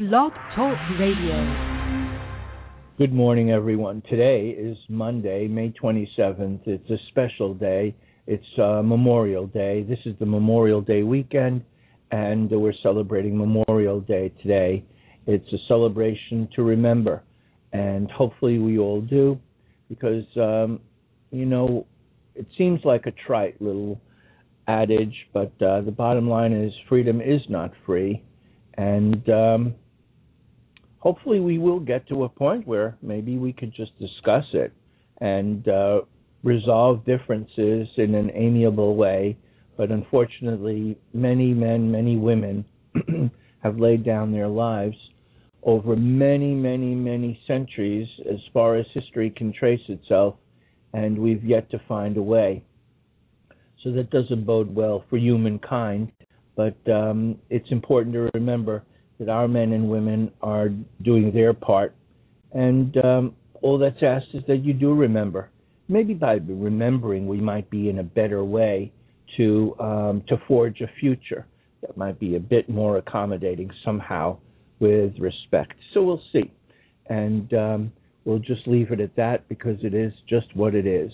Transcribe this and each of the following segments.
Blog Talk Radio. Good morning, everyone. Today is Monday, May 27th. It's a special day. It's Memorial Day. This is the Memorial Day weekend, and we're celebrating Memorial Day today. It's a celebration to remember, and hopefully we all do, because, it seems like a trite little adage, but the bottom line is freedom is not free, and hopefully we will get to a point where maybe we could just discuss it and resolve differences in an amiable way. But unfortunately, many men, many women have laid down their lives over many, many, many centuries as far as history can trace itself, and we've yet to find a way. So that doesn't bode well for humankind, but it's important to remember that our men and women are doing their part, and all that's asked is that you do remember. Maybe by remembering, we might be in a better way to forge a future that might be a bit more accommodating somehow with respect. So we'll see, and we'll just leave it at that because it is just what it is.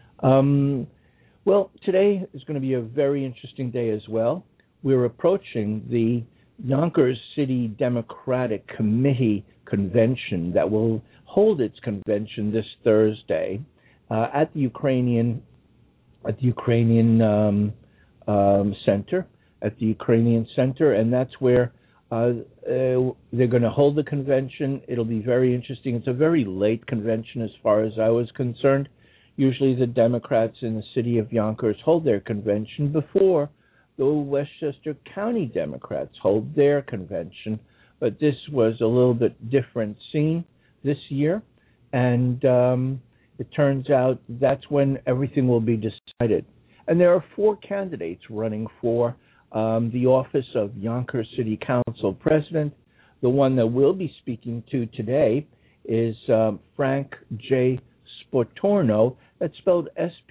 Well, today is going to be a very interesting day as well. We're approaching the Yonkers City Democratic Committee convention that will hold its convention this Thursday at the Ukrainian Center, and that's where they're going to hold the convention. It'll be very interesting. It's a very late convention as far as I was concerned. Usually the Democrats in the city of Yonkers hold their convention before the Westchester County Democrats hold their convention, but this was a little bit different scene this year, and it turns out that's when everything will be decided. And there are 4 candidates running for the office of Yonkers City Council President. The one that we'll be speaking to today is Frank J. Spitorno. That's spelled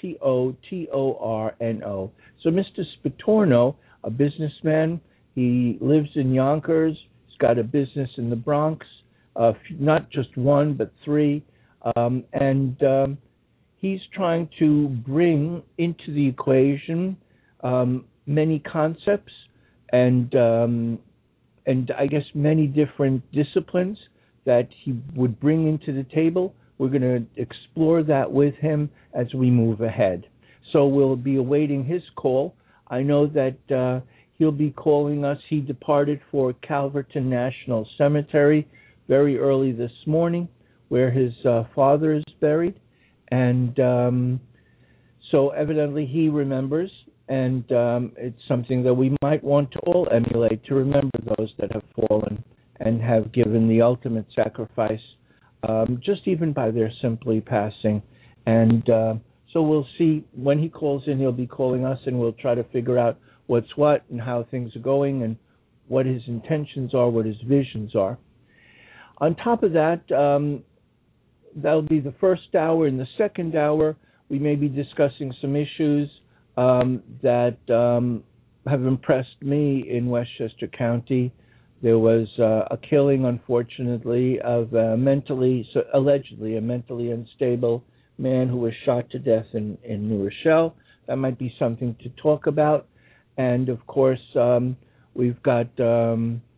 Spotorno. So Mr. Spitorno, a businessman, he lives in Yonkers. He's got a business in the Bronx, not just one, but 3. And he's trying to bring into the equation many concepts and I guess many different disciplines that he would bring into the table. We're going to explore that with him as we move ahead. So we'll be awaiting his call. I know that he'll be calling us. He departed for Calverton National Cemetery very early this morning, where his father is buried. And so evidently he remembers, and it's something that we might want to all emulate, to remember those that have fallen and have given the ultimate sacrifice, just even by their simply passing. And so we'll see when he calls in. He'll be calling us, and we'll try to figure out what's what and how things are going and what his intentions are, what his visions are. On top of that, that'll be the first hour. In the second hour, we may be discussing some issues that have impressed me in Westchester County. There was a killing, unfortunately, of allegedly a mentally unstable man who was shot to death in New Rochelle. That might be something to talk about. And, of course, we've got a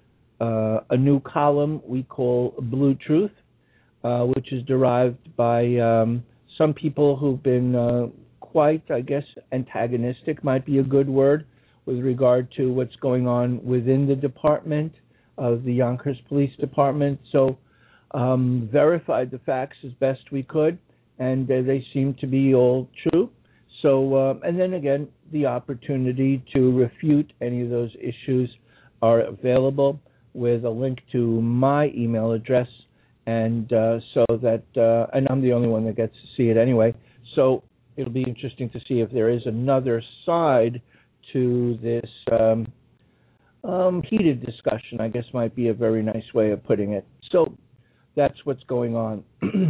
new column we call Blue Truth, which is derived by some people who've been quite, I guess, antagonistic might be a good word, with regard to what's going on within the department of the Yonkers Police Department. So verified the facts as best we could, and they seem to be all true. So, and then again, the opportunity to refute any of those issues are available with a link to my email address, and so that, and I'm the only one that gets to see it anyway. So it'll be interesting to see if there is another side to this heated discussion, I guess might be a very nice way of putting it. So that's what's going on.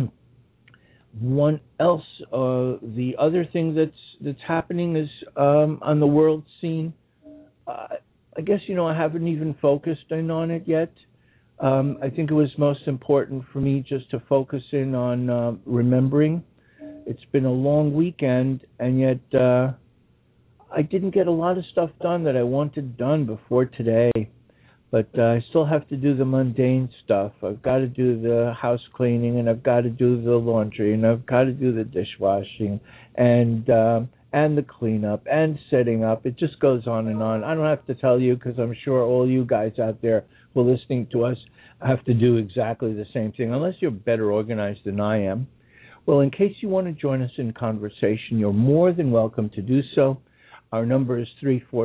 The other thing that's happening is on the world scene. I guess I haven't even focused in on it yet. I think it was most important for me just to focus in on remembering. It's been a long weekend, and yet I didn't get a lot of stuff done that I wanted done before today. But I still have to do the mundane stuff. I've got to do the house cleaning, and I've got to do the laundry, and I've got to do the dishwashing, and the cleanup, and setting up. It just goes on and on. I don't have to tell you because I'm sure all you guys out there who are listening to us have to do exactly the same thing, unless you're better organized than I am. Well, in case you want to join us in conversation, you're more than welcome to do so. Our number is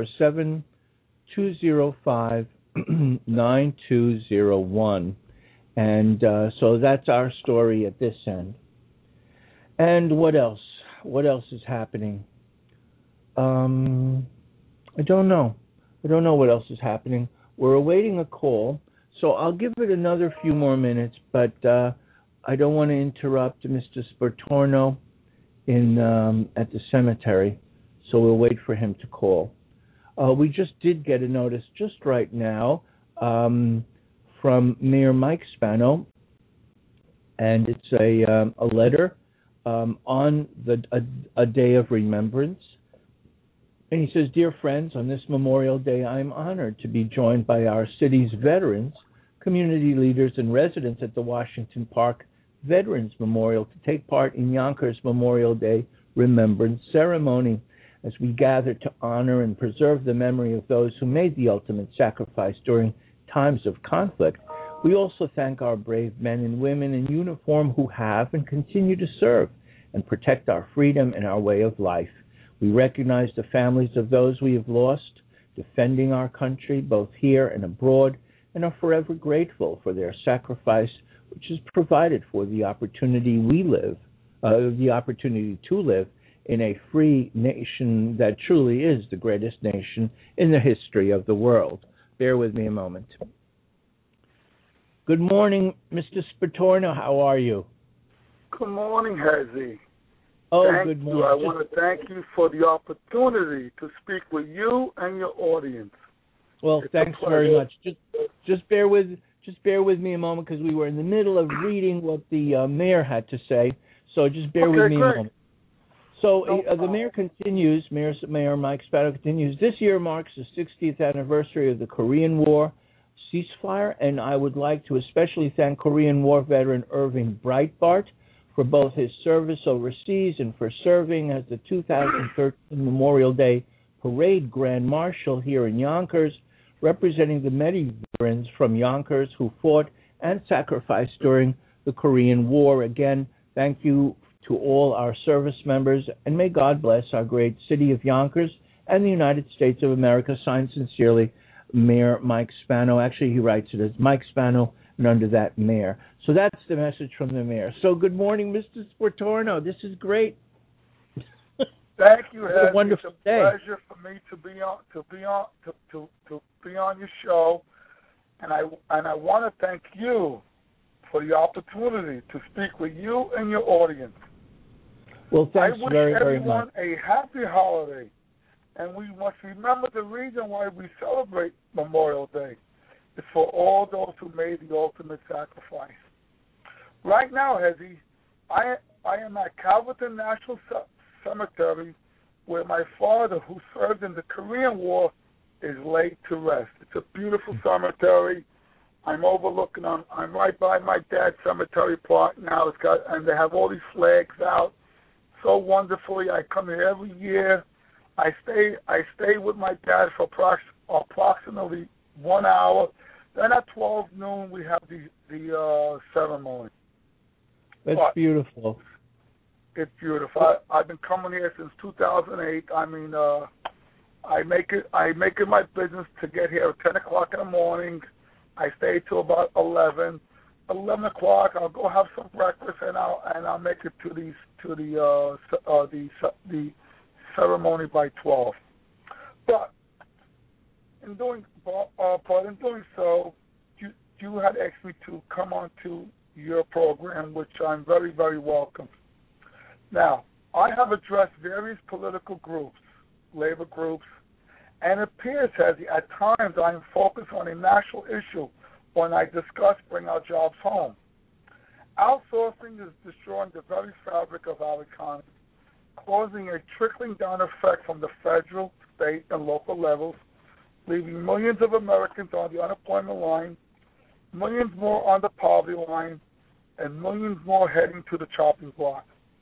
347-205-9201. And so that's our story at this end. And what else? What else is happening? I don't know. I don't know what else is happening. We're awaiting a call, so I'll give it another few more minutes, but I don't want to interrupt Mr. Spartorno at the cemetery, so we'll wait for him to call. We just did get a notice just right now from Mayor Mike Spano, and it's a letter on a day of remembrance. And he says, "Dear friends, on this Memorial Day, I am honored to be joined by our city's veterans, community leaders, and residents at the Washington Park Veterans Memorial to take part in Yonkers Memorial Day Remembrance Ceremony as we gather to honor and preserve the memory of those who made the ultimate sacrifice during times of conflict. We also thank our brave men and women in uniform who have and continue to serve and protect our freedom and our way of life. We recognize the families of those we have lost, defending our country both here and abroad, and are forever grateful for their sacrifice, which has provided for the opportunity to live in a free nation that truly is the greatest nation in the history of the world." Bear with me a moment. Good morning, Mr. Spartorno. How are you? Good morning, Hezzy. Good morning. I want to thank you for the opportunity to speak with you and your audience. Well, thanks very much. Just bear with me a moment because we were in the middle of reading what the mayor had to say. So just bear with me a moment. So the mayor continues. Mayor Mike Spano continues. This year marks the 60th anniversary of the Korean War ceasefire, and I would like to especially thank Korean War veteran Irving Breitbart for both his service overseas and for serving as the 2013 Memorial Day Parade Grand Marshal here in Yonkers, representing the many veterans from Yonkers who fought and sacrificed during the Korean War. Again, thank you to all our service members, and may God bless our great city of Yonkers and the United States of America. Signed sincerely, Mayor Mike Spano. Actually, he writes it as Mike Spano, and under that, Mayor. So that's the message from the mayor. So good morning, Mr. Spartorno. This is great. Thank you, Hezzy. A wonderful it's a day. pleasure for me to be on your show, and I want to thank you for the opportunity to speak with you and your audience. Well, thanks very, very very much. I wish everyone a happy holiday, and we must remember the reason why we celebrate Memorial Day is for all those who made the ultimate sacrifice. Right now, Hezzy, I am at Calverton National Cemetery, where my father, who served in the Korean War, is laid to rest. It's a beautiful cemetery. I'm right by my dad's cemetery plot now. And they have all these flags out so wonderfully. I come here every year. I stay with my dad for approximately 1 hour. Then at 12 noon we have the ceremony. That's beautiful. It's beautiful. I've been coming here since 2008. I mean, I make it my business to get here at 10 o'clock in the morning. I stay till about 11. 11 o'clock, I'll go have some breakfast, and I'll make it to the ceremony by 12. But in doing so, you had asked me to come on to your program, which I'm very, very welcome. Now, I have addressed various political groups, labor groups, and it appears as at times I am focused on a national issue when I discuss bring our jobs home. Outsourcing is destroying the very fabric of our economy, causing a trickling down effect from the federal, state, and local levels, leaving millions of Americans on the unemployment line, millions more on the poverty line, and millions more heading to the chopping block.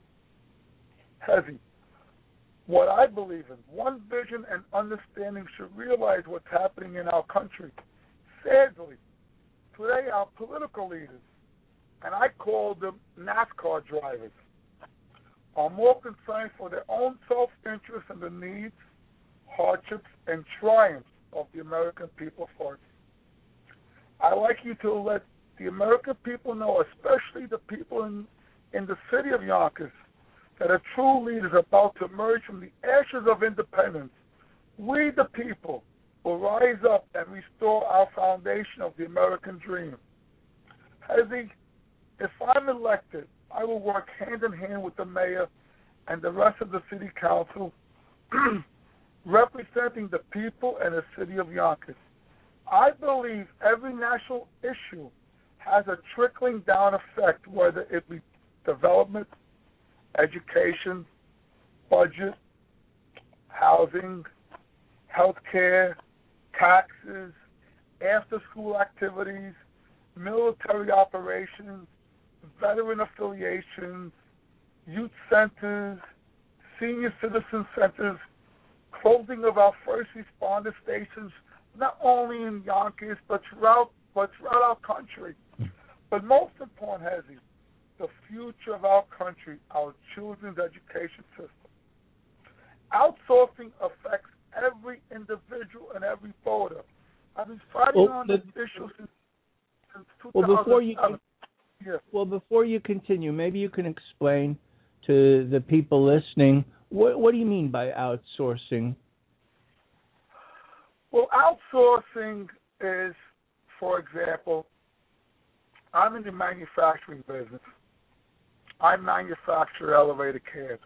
Hezi, what I believe in, one vision and understanding should realize what's happening in our country. Sadly, today our political leaders, and I call them NASCAR drivers, are more concerned for their own self-interest and the needs, hardships, and triumphs of the American people first. I'd like you to let the American people know, especially the people in the city of Yonkers, that a true leader is about to emerge from the ashes of independence. We, the people, will rise up and restore our foundation of the American dream. Hezi, if I'm elected, I will work hand in hand with the mayor and the rest of the city council, representing the people and the city of Yonkers. I believe every national issue has a trickling down effect, whether it be development, education, budget, housing, healthcare, taxes, after-school activities, military operations, veteran affiliations, youth centers, senior citizen centers, closing of our first responder stations, not only in Yonkers, but throughout our country. But most important, Hezi, the future of our country, our children's education system. Outsourcing affects every individual and every voter. I've been fighting on this issue since 2007. Before you continue, maybe you can explain to the people listening, what do you mean by outsourcing? Well, outsourcing is, for example, I'm in the manufacturing business. I manufacture elevator cabs.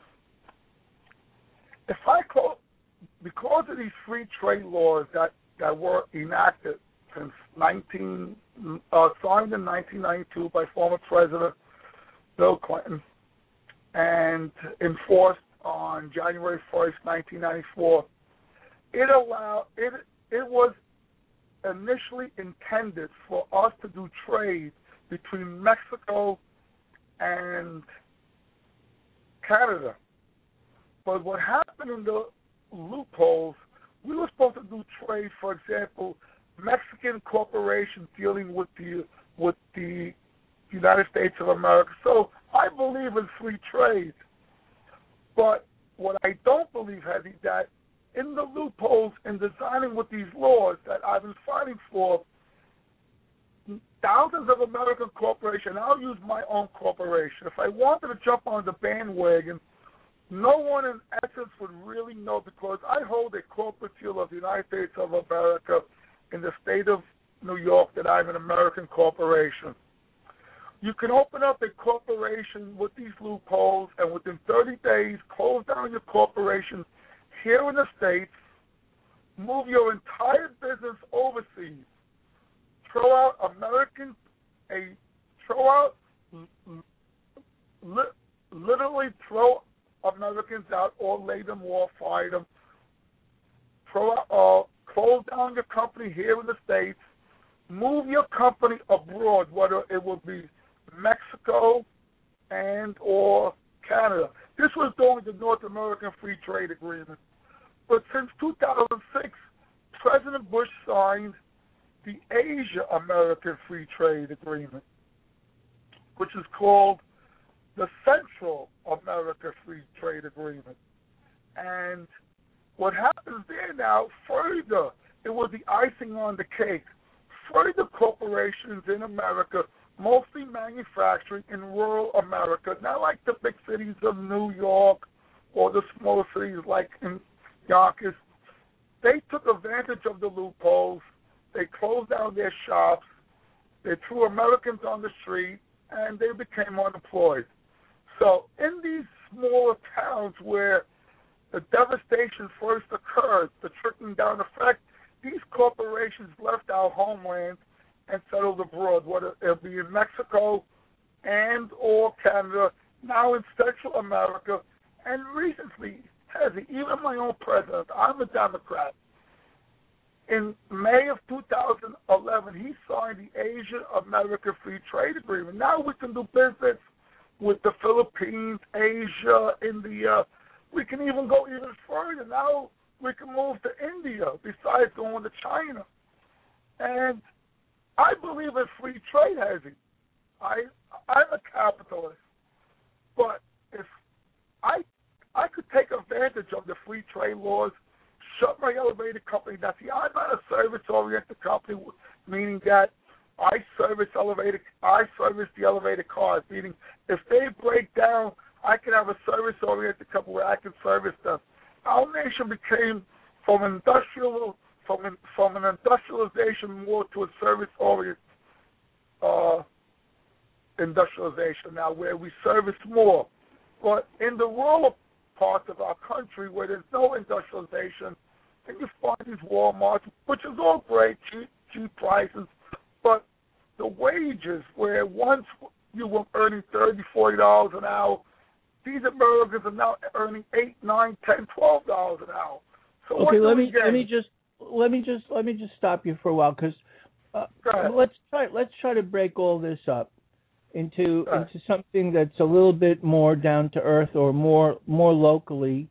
Because of these free trade laws that were enacted since signed in 1992 by former President Bill Clinton and enforced on January 1st, 1994, it was initially intended for us to do trade between Mexico and Canada. But what happened in the loopholes, we were supposed to do trade, for example, Mexican corporations dealing with the United States of America. So I believe in free trade. But what I don't believe, Hezi, that in the loopholes in designing with these laws that I've been fighting for, thousands of American corporations, I'll use my own corporation. If I wanted to jump on the bandwagon, no one in essence would really know, because I hold a corporate seal of the United States of America in the state of New York that I'm an American corporation. You can open up a corporation with these loopholes and within 30 days close down your corporation here in the States, move your entire business overseas, literally throw Americans out or lay them off, fire them, close down your company here in the States, move your company abroad, whether it will be Mexico and or Canada. This was during the North American Free Trade Agreement. But since 2006, President Bush signed the Asia-American Free Trade Agreement, which is called the Central America Free Trade Agreement. And what happens there now, further, it was the icing on the cake. Further corporations in America, mostly manufacturing in rural America, not like the big cities of New York or the small cities like in Yonkers, they took advantage of the loopholes. They closed down their shops. They threw Americans on the street, and they became unemployed. So in these smaller towns where the devastation first occurred, the trickling down effect, these corporations left our homeland and settled abroad, whether it be in Mexico and or Canada, now in Central America, and recently, even my own president, I'm a Democrat. In May of 2011, he signed the Asia-America Free Trade Agreement. Now we can do business with the Philippines, Asia, India. We can even go even further. Now we can move to India besides going to China. And I believe in free trade, Hezzy. I'm a capitalist. But if I could take advantage of the free trade laws, shut my elevator company. Now, see, I'm not a service-oriented company, meaning that I service the elevator cars, meaning if they break down, I can have a service-oriented company where I can service them. Our nation became from an industrialization more to a service-oriented industrialization now, where we service more. But in the rural parts of our country where there's no industrialization, and you find these Walmarts, which is all great, cheap prices, but the wages where once you were earning $30, $40 an hour, these Americans are now earning $8, $9, $10, $12 an hour. So okay, let me just stop you for a while, because let's try to break all this up into something that's a little bit more down to earth or more local.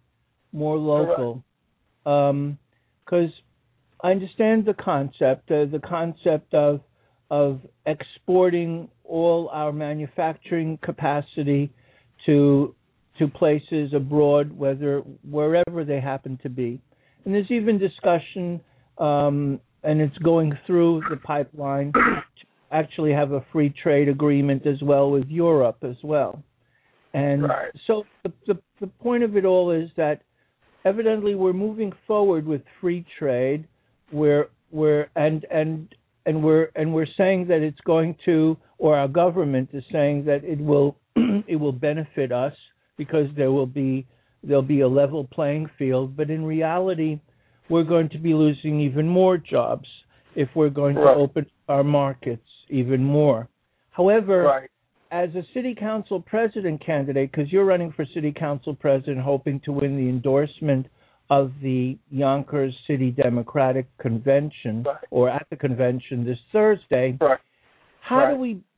Because I understand the concept of exporting all our manufacturing capacity to places abroad, wherever they happen to be. And there's even discussion, and it's going through the pipeline, to actually have a free trade agreement as well with Europe as well. And so the point of it all is that evidently we're moving forward with free trade, we're saying that it's going to, or our government is saying that it will benefit us because there'll be a level playing field, but in reality we're going to be losing even more jobs if we're going to open our markets even more. However, as a city council president candidate, because you're running for city council president hoping to win the endorsement of the Yonkers City Democratic Convention, or at the convention this Thursday, how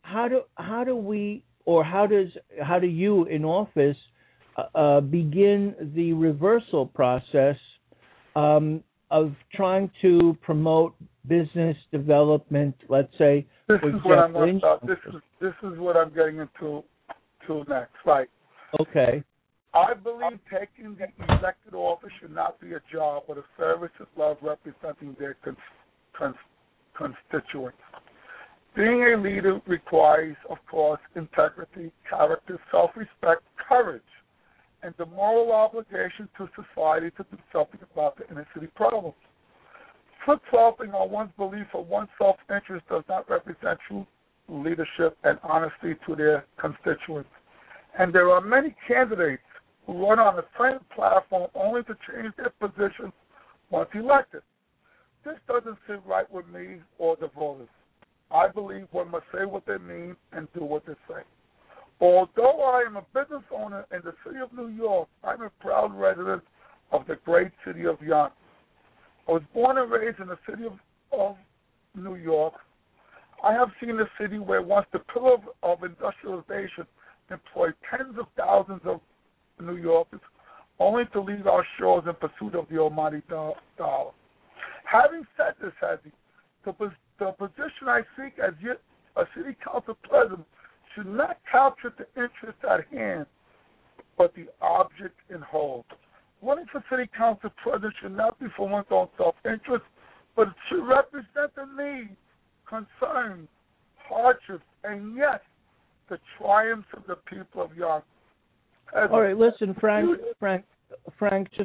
do you in office begin the reversal process of trying to promote business development, let's say? This is what I'm getting into next. Right. Okay. I believe taking the elected office should not be a job, but a service of love representing their constituents. Being a leader requires, of course, integrity, character, self-respect, courage, and the moral obligation to society to do something about the inner city problems. Flip-flopping on one's belief or one's self-interest does not represent true leadership and honesty to their constituents. And there are many candidates who run on the same platform only to change their position once elected. This doesn't sit right with me or the voters. I believe one must say what they mean and do what they say. Although I am a business owner in the city of New York, I'm a proud resident of the great city of Yonkers. I was born and raised in the city of New York. I have seen a city where once the pillar of industrialization employed tens of thousands of New Yorkers, only to leave our shores in pursuit of the almighty dollar. Having said this, Hezzy, the position I seek as a city council president should not capture the interest at hand, but the object in hold. Running for city council president should not be for one's own self-interest, but it should represent the needs, concerns, hardships, and yes, the triumphs of the people of Yonkers. All right, listen, Frank, just,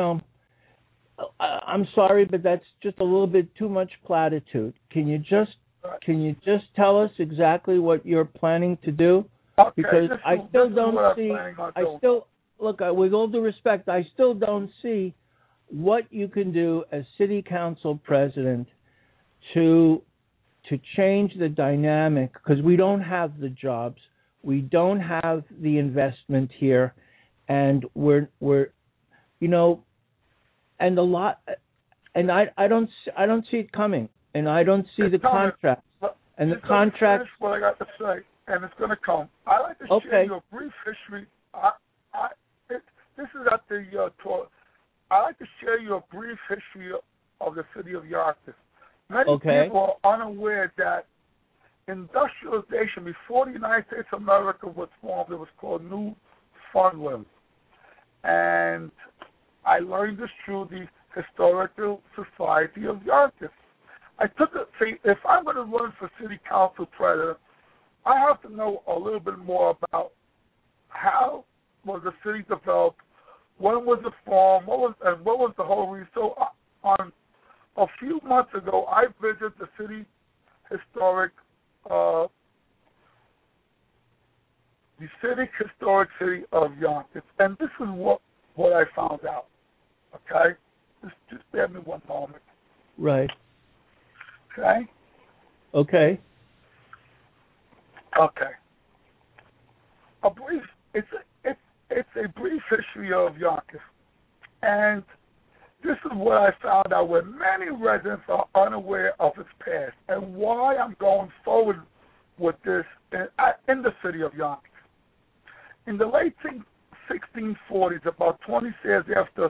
I'm sorry, but that's just a little bit too much platitude. Can you just tell us exactly what you're planning to do? Okay, because I still don't see. With all due respect, I still don't see what you can do as city council president to to change the dynamic, because we don't have the jobs, we don't have the investment here, and we're and a lot, and I don't see it coming, and I don't see the contracts. And the contract. What I got to say, and it's going to come. I like to share you a brief history. This is at the tour. I like to share you a brief history of the city of Yonkers. Many people are unaware that industrialization before the United States of America was formed. It was called Newfoundland, and I learned this through the Historical Society of Yonkers. If I'm going to run for city council president, I have to know a little bit more about how was the city developed, when was it formed, what was the whole reason. So on a few months ago, I visited the city historic city of Yonkers, and this is what I found out. Okay, just bear me one moment. Right. Okay. Okay. It's a brief history of Yonkers, and this is what I found out. Where many residents are unaware of its past, and why I'm going forward with this in the city of Yonkers. In the late 1640s, about 20 years after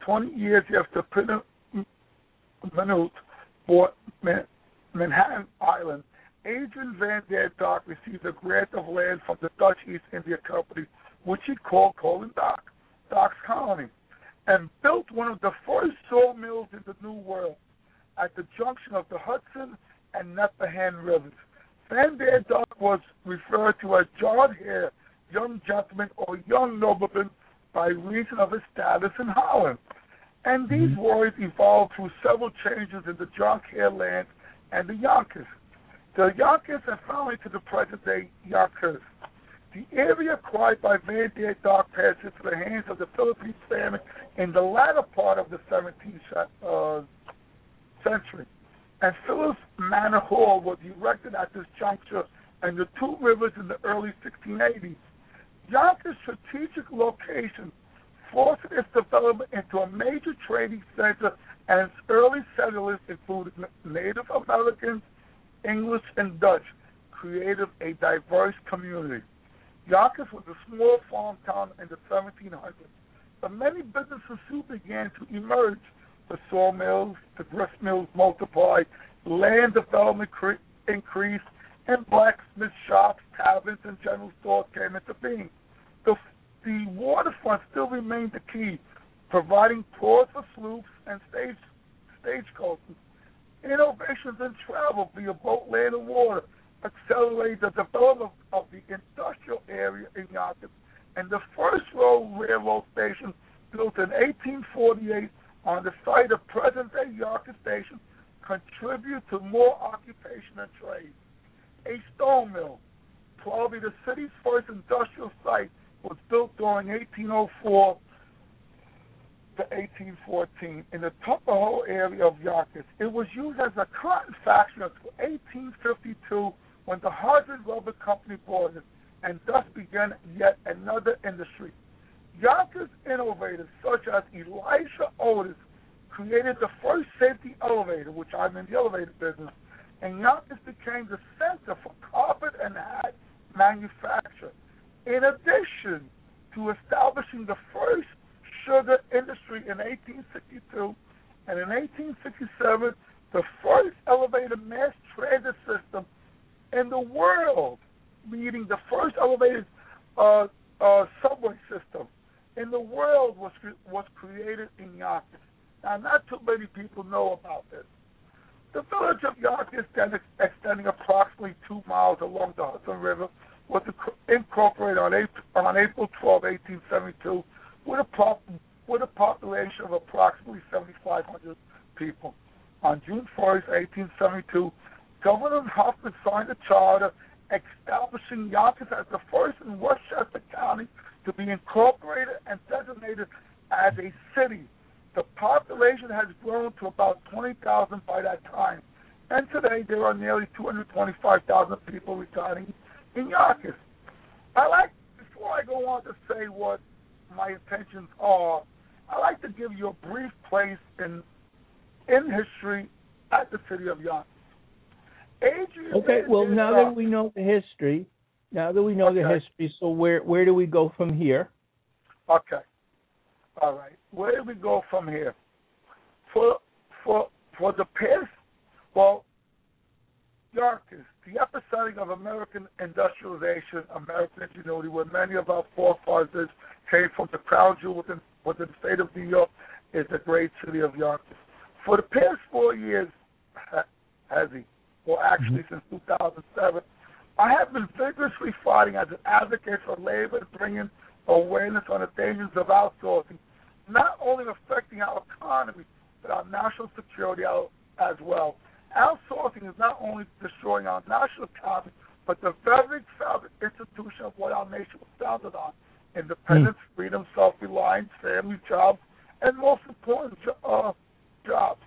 Pinot bought Manhattan Island, Adrian Van der Dock received a grant of land from the Dutch East India Company, which he called Docks Colony, and built one of the first sawmills in the New World at the junction of the Hudson and Neppahan rivers. Van der Dock was referred to as John Hare, young gentleman or young nobleman, by reason of his status in Holland. And these words evolved through several changes in the John Hare land and the Yonkers. The Yonkers and finally to the present-day Yonkers. The area acquired by Van der Dock passed into the hands of the Philippine family in the latter part of the 17th century. And Phyllis Manor Hall was erected at this juncture and the two rivers in the early 1680s. Yonkers' strategic location forced its development into a major trading center, and its early settlers included Native Americans, English, and Dutch, created a diverse community. Yonkers was a small farm town in the 1700s, but many businesses soon began to emerge. The sawmills, the grist mills multiplied, land development increased, and blacksmith shops, taverns, and general stores came into being. The waterfront still remained the key, providing ports for sloops and stagecoaches. Innovations in travel via boat, land, and water accelerated the development of the industrial area in Yonkers, and the first railroad station, built in 1848 on the site of present-day Yonkers Station, contributed to more occupation and trade. A stone mill, probably the city's first industrial site, was built during 1804 to 1814 in the Tuckahoe area of Yonkers. It was used as a cotton factory until 1852 when the Hartford Rubber Company bought it, and thus began yet another industry. Yonkers innovators such as Elisha Otis created the first safety elevator, which I'm in the elevator business, and Yonkers became the center for carpet and hat manufacture. In addition to establishing the first sugar industry in 1862, and in 1867, the first elevated mass transit system in the world, meaning the first elevated subway system in the world was created in Yonkers. Now, not too many people know about this. The village of Yonkers, extending approximately 2 miles along the Hudson River, was incorporated on April 12, 1872, with a population of approximately 7,500 people. On June 1st, 1872, Governor Huffman signed a charter establishing Yonkers as the first in Westchester County to be incorporated and designated as a city. The population has grown to about 20,000 by that time. And today there are nearly 225,000 people residing in Yonkers. Before I go on to say what my intentions are, I'd like to give you a brief place in history at the city of Yonkers. Okay, well, now that we know the history, so where do we go from here? Okay. All right. Where do we go from here? For the past, Yonkers, the epicenter of American industrialization, American ingenuity, where many of our forefathers came from, the crown jewel within the state of New York, is the great city of Yonkers. For the past 4 years, since 2007, I have been vigorously fighting as an advocate for labor to bring in awareness on the dangers of outsourcing, not only affecting our economy, but our national security as well. Outsourcing is not only destroying our national economy, but the very founding institution of what our nation was founded on: independence, freedom, self-reliance, family, jobs, and most important, jobs.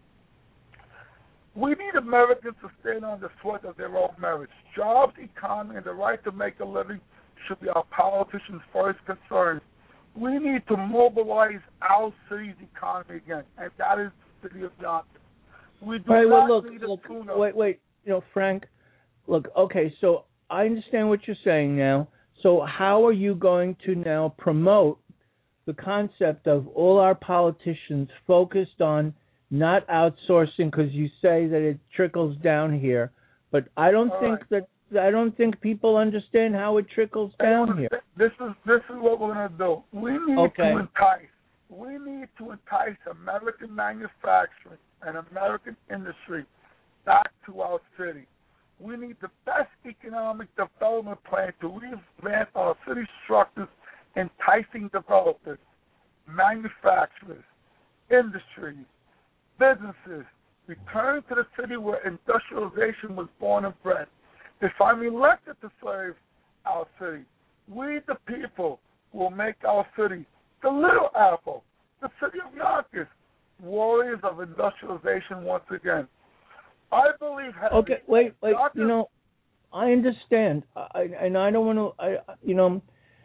We need Americans to stand on the sweat of their own merits. Jobs, economy, and the right to make a living should be our politicians' first concern. We need to mobilize our city's economy again, and that is the city of Yonkers. We do not need a tune-up. Wait, Frank, look, okay, so I understand what you're saying now. So how are you going to now promote the concept of all our politicians focused on not outsourcing, because you say that it trickles down here, but I don't think people understand how it trickles down here. This is what we're going to do. We need to entice American manufacturing and American industry back to our city. We need the best economic development plan to revamp our city structures, enticing developers, manufacturers, industries, businesses, return to the city where industrialization was born and bred. If I'm elected to serve our city, we the people will make our city the little apple, the city of Yonkers, warriors of industrialization once again. I believe. Okay, wait. Yonkers, I understand, and I don't want to.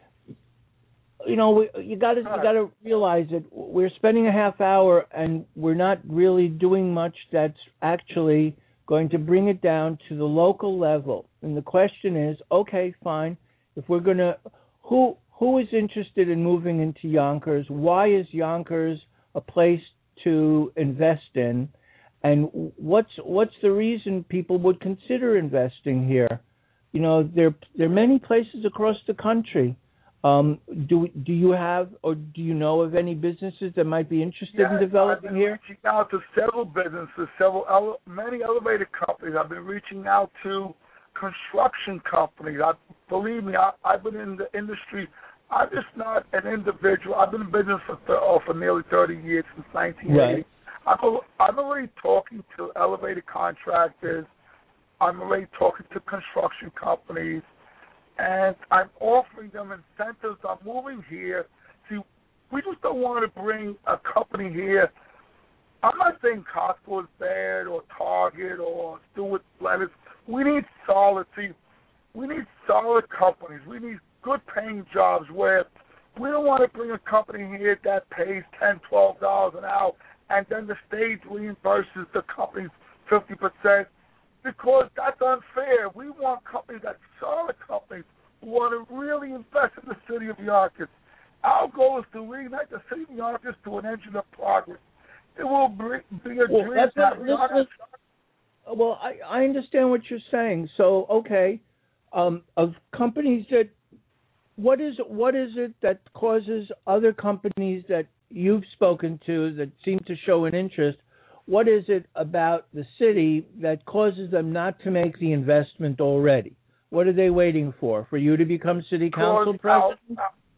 You got to realize that we're spending a half hour and we're not really doing much that's actually going to bring it down to the local level. And the question is, okay, fine. If we're going to, who is interested in moving into Yonkers? Why is Yonkers a place to invest in? And what's the reason people would consider investing here? There are many places across the country. Do you have, or do you know of any businesses that might be interested in developing here? I've been reaching out to several businesses, many elevator companies. I've been reaching out to construction companies. Believe me, I've been in the industry. I'm just not an individual. I've been in business for nearly 30 years, since 1980. Right. I'm already talking to elevator contractors. I'm already talking to construction companies. And I'm offering them incentives on moving here. See, we just don't want to bring a company here. I'm not saying Costco is bad or Target or Stuart Lettuce. We need solid companies. We need good-paying jobs where we don't want to bring a company here that pays $10, $12 an hour, and then the state reimburses the companies 50%. Because that's unfair. We want companies that solid companies who want to really invest in the city of Yonkers. Our goal is to reignite the city of Yonkers to an engine of progress. It will be a dream. Well, I understand what you're saying. So, okay, of companies that, what is it that causes other companies that you've spoken to that seem to show an interest? What is it about the city that causes them not to make the investment already? What are they waiting for? For you to become city council president?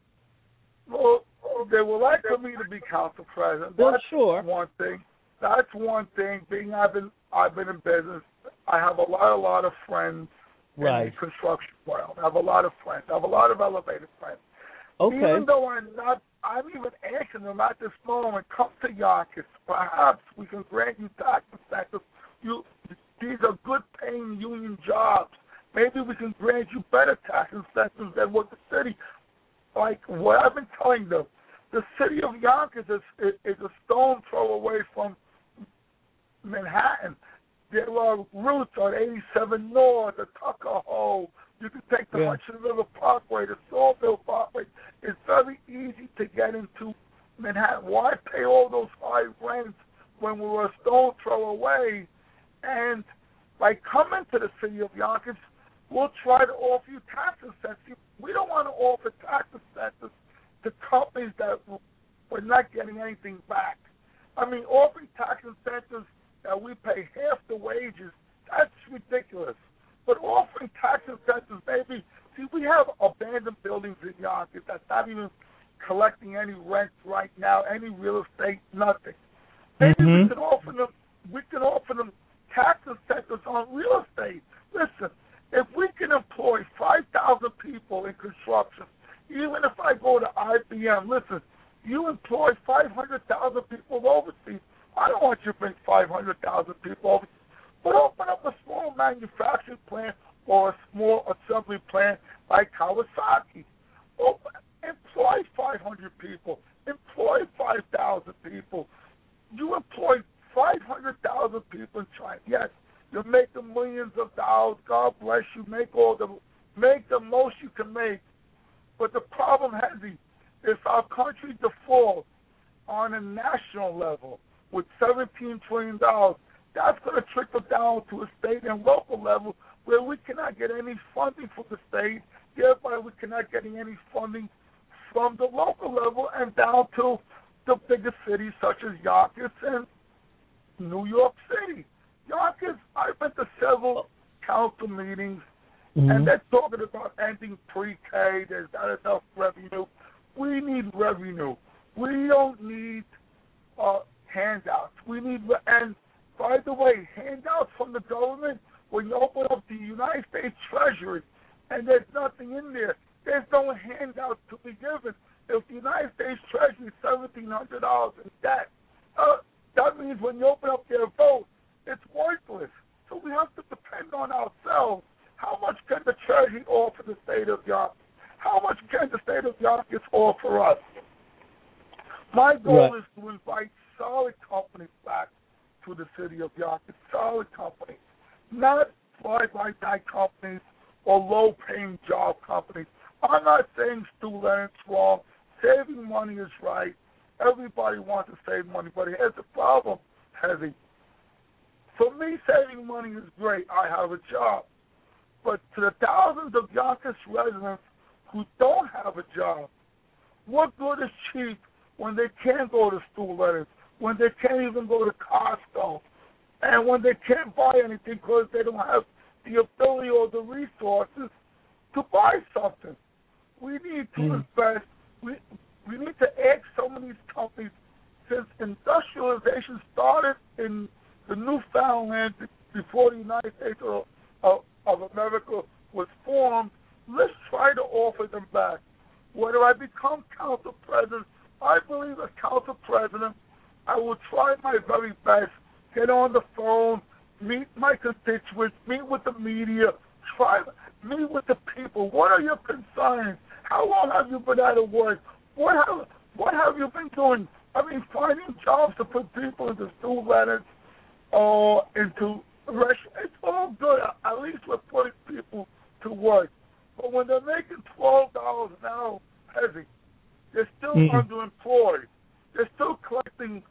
Well, they would like for me to be council president. Well, that's sure. One thing. That's one thing. Being I've been in business. I have a lot of friends in the construction world. I have a lot of friends. I have a lot of elevator friends. Okay. Even though I'm even asking them at this moment, come to Yonkers. Perhaps we can grant you tax incentives These are good-paying union jobs. Maybe we can grant you better tax incentives than what the city, like what I've been telling them. The city of Yonkers is a stone throw away from Manhattan. There are routes on 87 North, the Tuckahoe. You can take the Hudson River Parkway, the Sawville Parkway. It's very easy to get into Manhattan. Why pay all those high rents when we were a stone throw away? And by coming to the city of Yonkers, we'll try to offer you tax incentives. We don't want to offer tax incentives to companies that we're not getting anything back. I mean, offering tax incentives that we pay half the wages, that's ridiculous. But offering tax incentives, maybe, see, we have abandoned buildings in Yonkers that's not even collecting any rent right now, any real estate, nothing. Maybe we can offer them tax incentives on real estate. Listen, if we can employ 5,000 people in construction, even if I go to IBM, listen, you employ 500,000 people overseas. I don't want you to bring 500,000 people overseas. But open up a small manufacturing plant or a small assembly plant like Kawasaki. Employ 500 people. Employ 5,000 people. You employ 500,000 people in China. Yes, you're making millions of dollars. God bless you. Make the most you can make. But the problem, Hezzy, if our country defaults on a national level with $17 trillion, that's going to trickle down to a state and local level where we cannot get any funding from the state, thereby we cannot get any funding from the local level and down to the biggest cities such as Yonkers and New York City. Yonkers, I've been to several council meetings, and they're talking about ending pre-K. There's not enough revenue. We need revenue. We don't need handouts. We need, and by the way, handouts from the government, when you open up the United States Treasury and there's nothing in there, there's no handouts to be given. If the United States Treasury is $1,700 in debt, that means when you open up their vote, it's worthless. So we have to depend on ourselves. How much can the Treasury offer the state of Yonkers? How much can the state of Yonkers offer us? My goal is to invite solid companies back to the city of Yonkers, solid companies, not fly-by-night companies or low-paying job companies. I'm not saying Stu Leonard's wrong. Saving money is right. Everybody wants to save money, but here's the problem, Hezzy. For me, saving money is great. I have a job. But to the thousands of Yonkers residents who don't have a job, what good is cheap when they can't go to Stu Leonard's, when they can't even go to Costco, and when they can't buy anything because they don't have the ability or the resources to buy something? We need to invest. We need to ask some of these companies, since industrialization started in the Newfoundland before the United States of America was formed, let's try to offer them back. Whether I become council president, I believe as council president, I will try my very best, get on the phone, meet my constituents, meet with the media, meet with the people. What are your concerns? How long have you been out of work? What have you been doing? I mean, finding jobs to put people into Stu Leonard's or into restaurants. It's all good. At least we're putting people to work. But when they're making $12 an hour, Hezzy, they're still underemployed. They're still collecting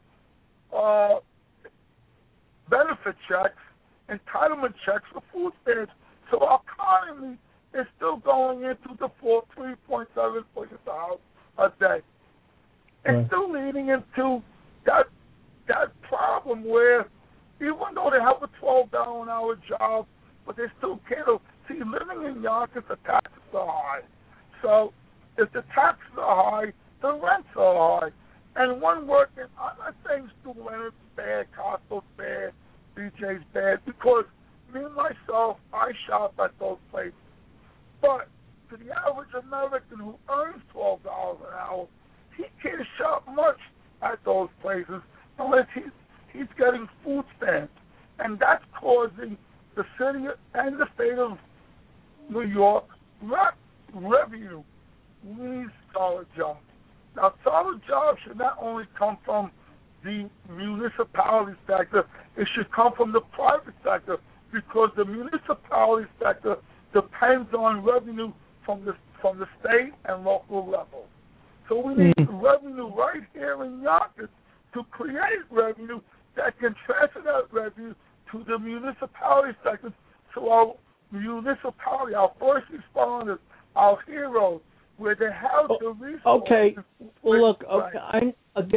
benefit checks, entitlement checks for food stamps. So our economy is still going into default $3.7 billion a day. It's still leading into that problem where even though they have a $12 an hour job, but they still can't. See, living in Yonkers, the taxes are high. So if the taxes are high, the rents are high. And one working, I'm not saying Stu Leonard's bad, Costco's bad, BJ's bad, because me myself, I shop at those places. But to the average American who earns $12 an hour, he can't shop much at those places unless he's getting food stamps. and that's causing the city and the state of New York revenue. We need solid jobs. Now, solid jobs should not only come from the municipality sector, it should come from the private sector, because the municipality sector depends on revenue from the state and local level. So we need revenue right here in Yonkers to create revenue that can transfer that revenue to the municipality sector, so our municipality, our first responders, our heroes, where they have the resources. Okay. Well, look. Okay.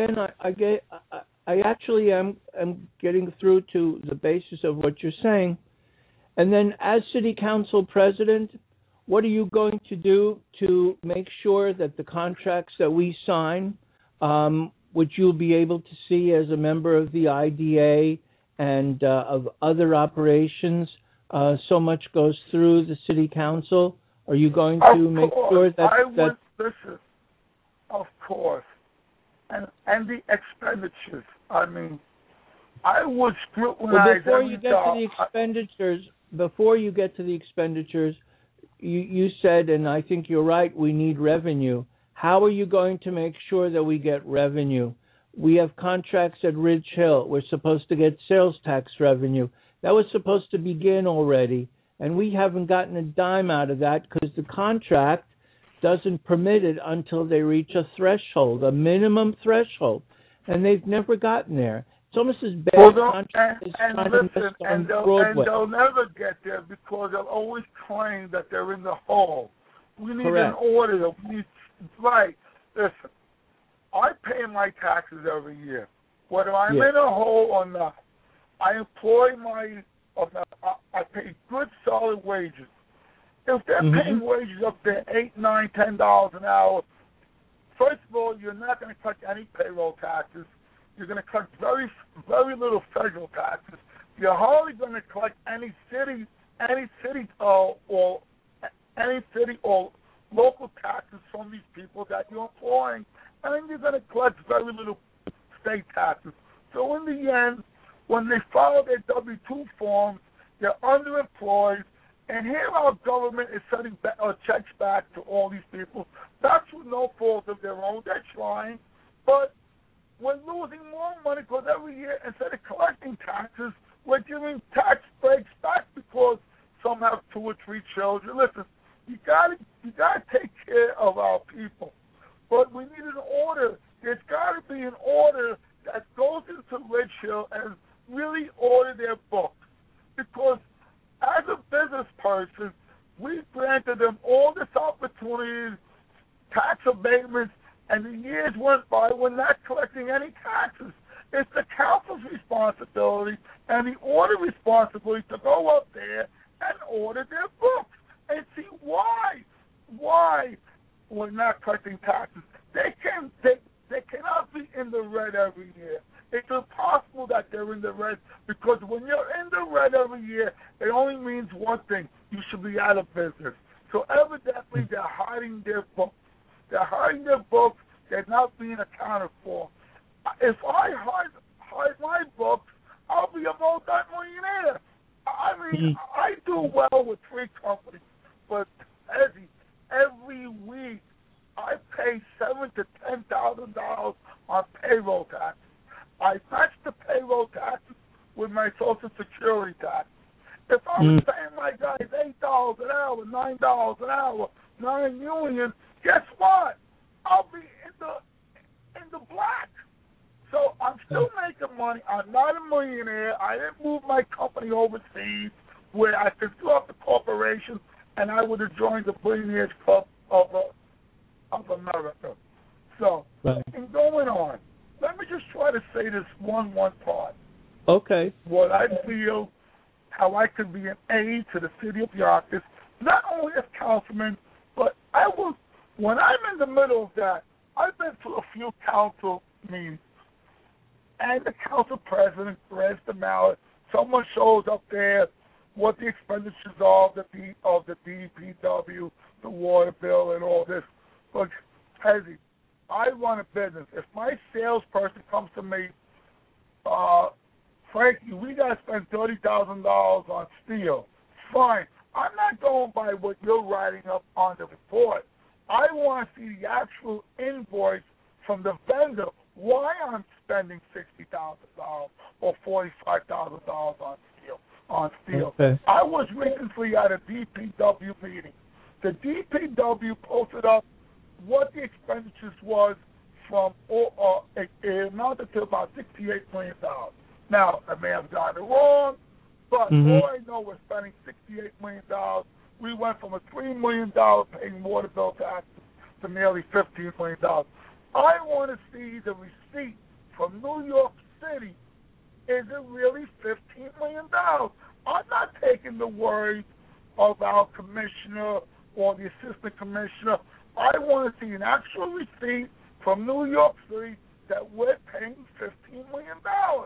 I actually am getting through to the basis of what you're saying, and then as city council president, what are you going to do to make sure that the contracts that we sign, which you'll be able to see as a member of the IDA and of other operations, so much goes through the city council? Are you going to make sure that listen, of course, and the expenditures. I mean, I would scrutinize before you get to the expenditures, you said, and I think you're right, we need revenue. How are you going to make sure that we get revenue? We have contracts at Ridge Hill. We're supposed to get sales tax revenue. That was supposed to begin already, and we haven't gotten a dime out of that because the contract doesn't permit it until they reach a threshold, a minimum threshold, and they've never gotten there. It's almost as bad as contract is trying to invest on Broadway. And they'll never get there because they'll always claim that they're in the hole. We need an order. Right. Listen, I pay my taxes every year, whether I'm in a hole or not. I employ I pay good, solid wages. If they're paying wages up there $8, $9, $10 an hour, first of all, you're not going to collect any payroll taxes. You're going to collect very, very little federal taxes. You're hardly going to collect any city or local taxes from these people that you're employing, and you're going to collect very little state taxes. So in the end, when they file their W-2 forms, they're underemployed, and here our government is sending checks back to all these people. That's through no fault of their own. They're trying, but we're losing more money because every year, instead of collecting taxes, we're giving tax breaks back because some have 2 or 3 children. Listen, you gotta take care of our people, but we need an order. There's got to be an order that goes into Ridge Hill and really order their books, because as a business person, we granted them all this opportunities, tax abatements, and the years went by. We're not collecting any taxes. It's the council's responsibility and the order responsibility to go up there and order their books and see why we're not collecting taxes. They cannot be in the red every year. It's impossible that they're in the red, because when you're in the red every year, it only means one thing: you should be out of business. So evidently, they're hiding their books. They're not being accounted for. If I hide my books, I'll be a multi-millionaire. I mean, I do well with 3 companies, but every week I pay $7,000 to $10,000 on payroll taxes. I match the payroll taxes with my Social Security tax. If I was paying my guys $8 an hour, $9 an hour, non-union, guess what? I'll be in the black. So I'm still making money. I'm not a millionaire. I didn't move my company overseas where I could still have the corporation, and I would have joined the Billionaires Club of America. So, in going on, let me just try to say this one part. Okay. What I feel, how I could be an aid to the city of Yonkers, not only as councilman, but when I'm in the middle of that, I've been to a few council meetings, and the council president grabs the mallet. Someone shows up there what the expenditures are of the DPW, the water bill, and all this. But, Hezzy, I run a business. If my salesperson comes to me Frankie, we got to spend $30,000 on steel. Fine. I'm not going by what you're writing up on the report. I want to see the actual invoice from the vendor why I'm spending $60,000 or $45,000 on steel. Okay. I was recently at a DPW meeting. The DPW posted up what the expenditures was from, it amounted to about $68 million. Now, I may have gotten it wrong, but all I know, we're spending $68 million. We went from a $3 million paying water bill tax to nearly $15 million. I want to see the receipt from New York City. Is it really $15 million? I'm not taking the word of our commissioner or the assistant commissioner. I want to see an actual receipt from New York City that we're paying $15 million.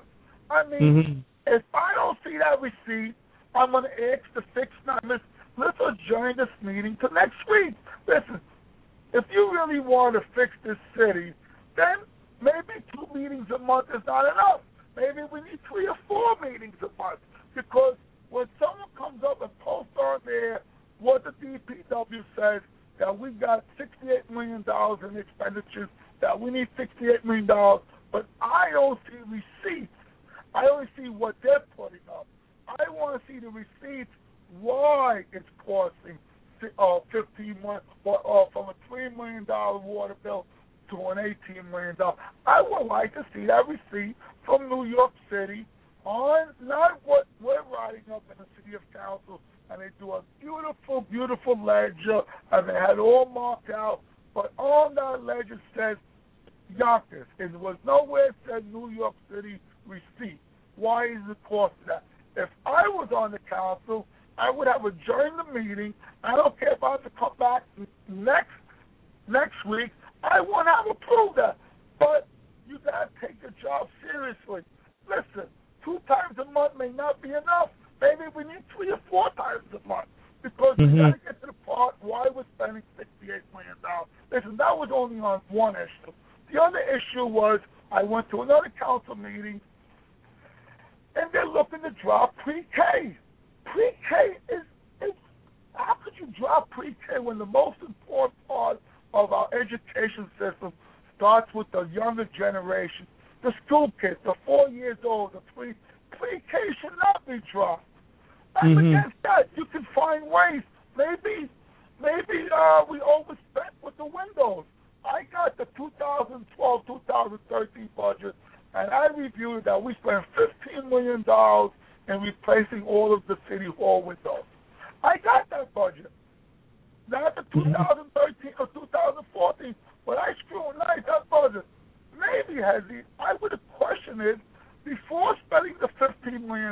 I mean, if I don't see that receipt, I'm going to ask the fix numbers. Let's adjourn this meeting to next week. Listen, if you really want to fix this city, then maybe 2 meetings a month is not enough. Maybe we need 3 or 4 meetings a month. Because when someone comes up and posts on there what the DPW says, that we got $68 million in expenditures, that we need $68 million, but I don't see receipts. I only see what they're putting up. I want to see the receipts why it's costing $15 million, or from a $3 million water bill to an $18 million. I would like to see that receipt from New York City on not what we're writing up in the City of Council, and they do a beautiful, beautiful ledger, and they had it all marked out, but on that ledger says Yonkers. It was nowhere said New York City receipt. Why is it costing that? If I was on the council, I would have adjourned the meeting. I don't care if I have to come back next week. I want to have approved that. But you got to take your job seriously. Listen, 2 times a month may not be enough. Maybe we need 3 or 4 times a month because we got to get to the part why we're spending $68 million. Listen, that was only on one issue. The other issue was I went to another council meeting, and they're looking to drop pre-K. Pre-K is how could you drop pre-K when the most important part of our education system starts with the younger generation, the school kids, the 4 years old, the pre-K should not be dropped. I'm against that. You can find ways. Maybe we overspent with the windows. I got the 2012-2013 budget, and I reviewed that we spent $15 million in replacing all of the City Hall windows. I got that budget. Not the 2013 or 2014, but I scrutinized that budget. Maybe, Hezzy, I would have questioned it before spending the $15 million.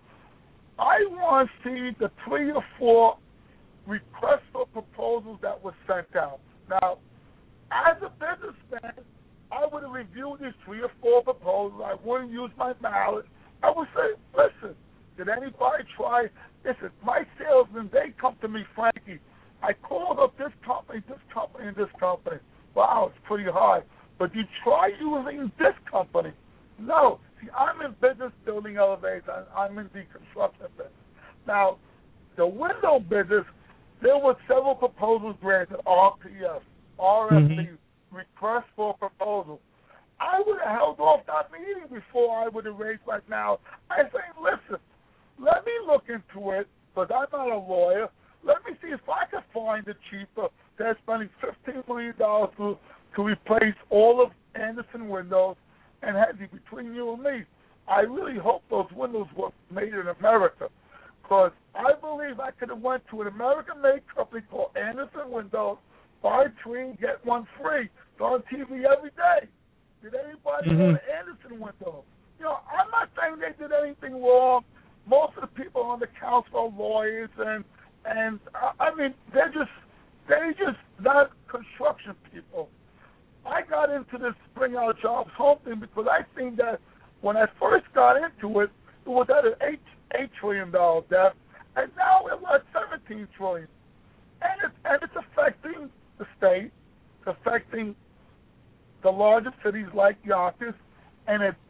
I want to see the 3 or 4 requests for proposals that were sent out. Now, as a businessman, I would have reviewed these 3 or 4 proposals. I wouldn't use my ballot. I would say, listen, did anybody try? Listen, my salesmen, they come to me, Frankie. I called up this company, and this company. Wow, it's pretty high. But you try using this company. No. See, I'm in business building elevators. I'm in the construction business. Now, the window business, there were several proposals granted, RPF, RFP, request for proposal. I would have held off that meeting before I would have raised my mouth. I say, listen, let me look into it, because I'm not a lawyer. Let me see if I can find it cheaper. They're spending $15 million to replace all of Andersen windows. And Hezzy, between you and me, I really hope those windows were made in America, because I believe I could have went to an American-made company called Andersen Windows, buy 3, get 1 free. It's on TV every day. Did anybody go to Andersen Windows? You know, I'm not saying they did anything wrong. Most of the people on the council are lawyers, and I mean, they just not construction people. I got into this Bring Our Jobs Home thing because I think that when I first got into it, it was at an $8 trillion debt, and now we're at $17 trillion. And it's affecting the state, it's affecting the larger cities like Yonkers, and it's definitely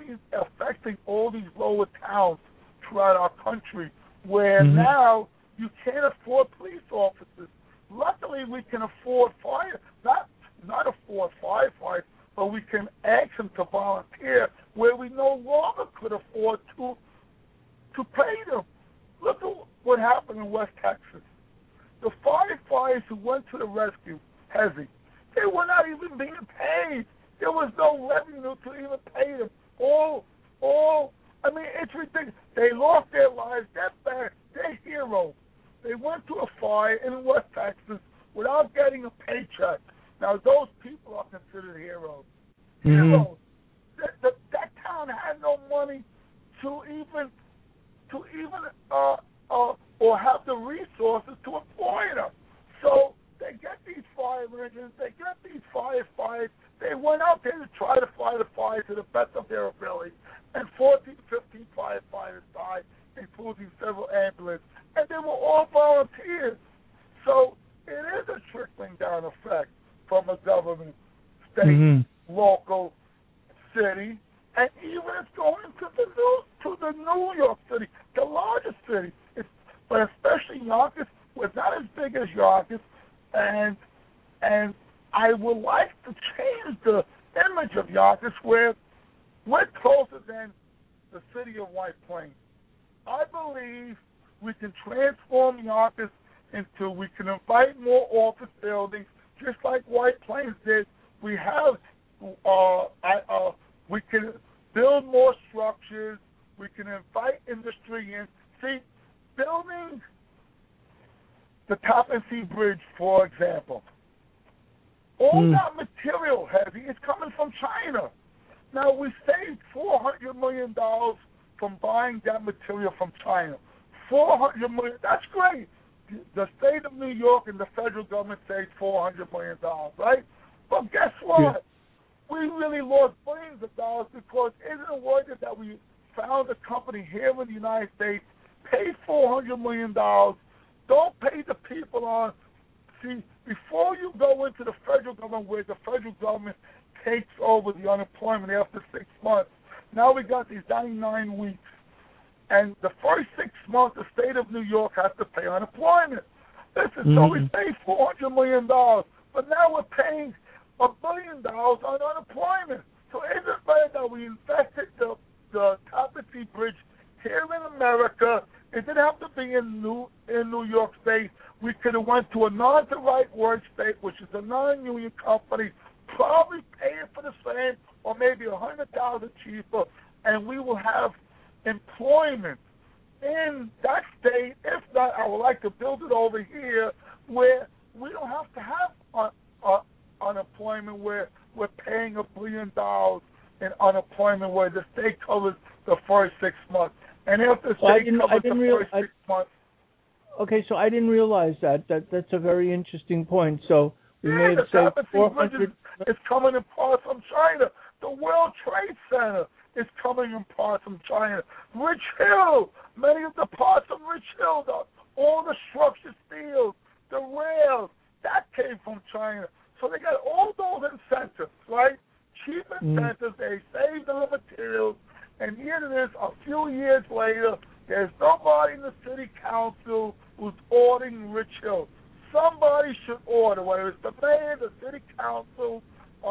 affecting all these lower towns throughout our country, where now you can't afford police officers. Luckily, we can afford not afford firefighters, but we can ask them to volunteer where we no longer could afford to pay them. Look at what happened in West Texas. The firefighters who went to the rescue, Hezi, they were not even being paid. There was no revenue to even pay them. It's ridiculous. They lost their lives. They're heroes. They went to a fire in West Texas without getting a paycheck. Now, those people are considered heroes. Heroes. That town had no money to even or have the resources to employ them. So they get these fire engines, they get these firefighters. They went out there to try to fight the fire to the best of their ability, and 14, 15 firefighters died, including several ambulances, and they were all volunteers. So it is a trickling down effect from a government, state, local, city, and even it's going to the New York City, the largest city. But especially Yonkers, we're not as big as Yonkers, and I would like to change the image of Yonkers, where we're closer than the city of White Plains. I believe we can transform Yonkers into, we can invite more office buildings, just like White Plains did. We have, we can build more structures. We can invite industry in. See, building the Tappan Zee Bridge, for example, all that material heavy is coming from China. Now, we saved $400 million from buying that material from China. $400 million, that's great. The state of New York and the federal government saved $400 million, right? But guess what? Yeah. We really lost billions of dollars because isn't it worth it that we found a company here in the United States, pay $400 million, don't pay the people on. See, before you go into the federal government, where the federal government takes over the unemployment after 6 months, now we got these 99 weeks. And the first 6 months, the state of New York has to pay unemployment. Listen, so we paid $400 million, but now we're paying $1 billion on unemployment. So isn't it better that we invested the Tappan Zee Bridge here in America? It didn't have to be in New York State. We could have went to a non-to-right work state, which is a non-union company, probably pay it for the same or maybe $100,000 cheaper, and we will have employment in that state. If not, I would like to build it over here where we don't have to have unemployment, where we're paying $1 billion in unemployment, where the state covers the first 6 months. And if the state covers the first 6 months. Okay, so I didn't realize that. That's a very interesting point. So we may have saved 400. It's coming in part from China. The World Trade Center is coming in parts from China. Rich Hill, many of the parts of Rich Hill, all the structured steel, the rails, that came from China. So they got all those incentives, right? Cheap incentives. They saved the materials. And here it is, a few years later, there's nobody in the city council who's ordering Rich Hill. Somebody should order, whether it's the mayor, the city council,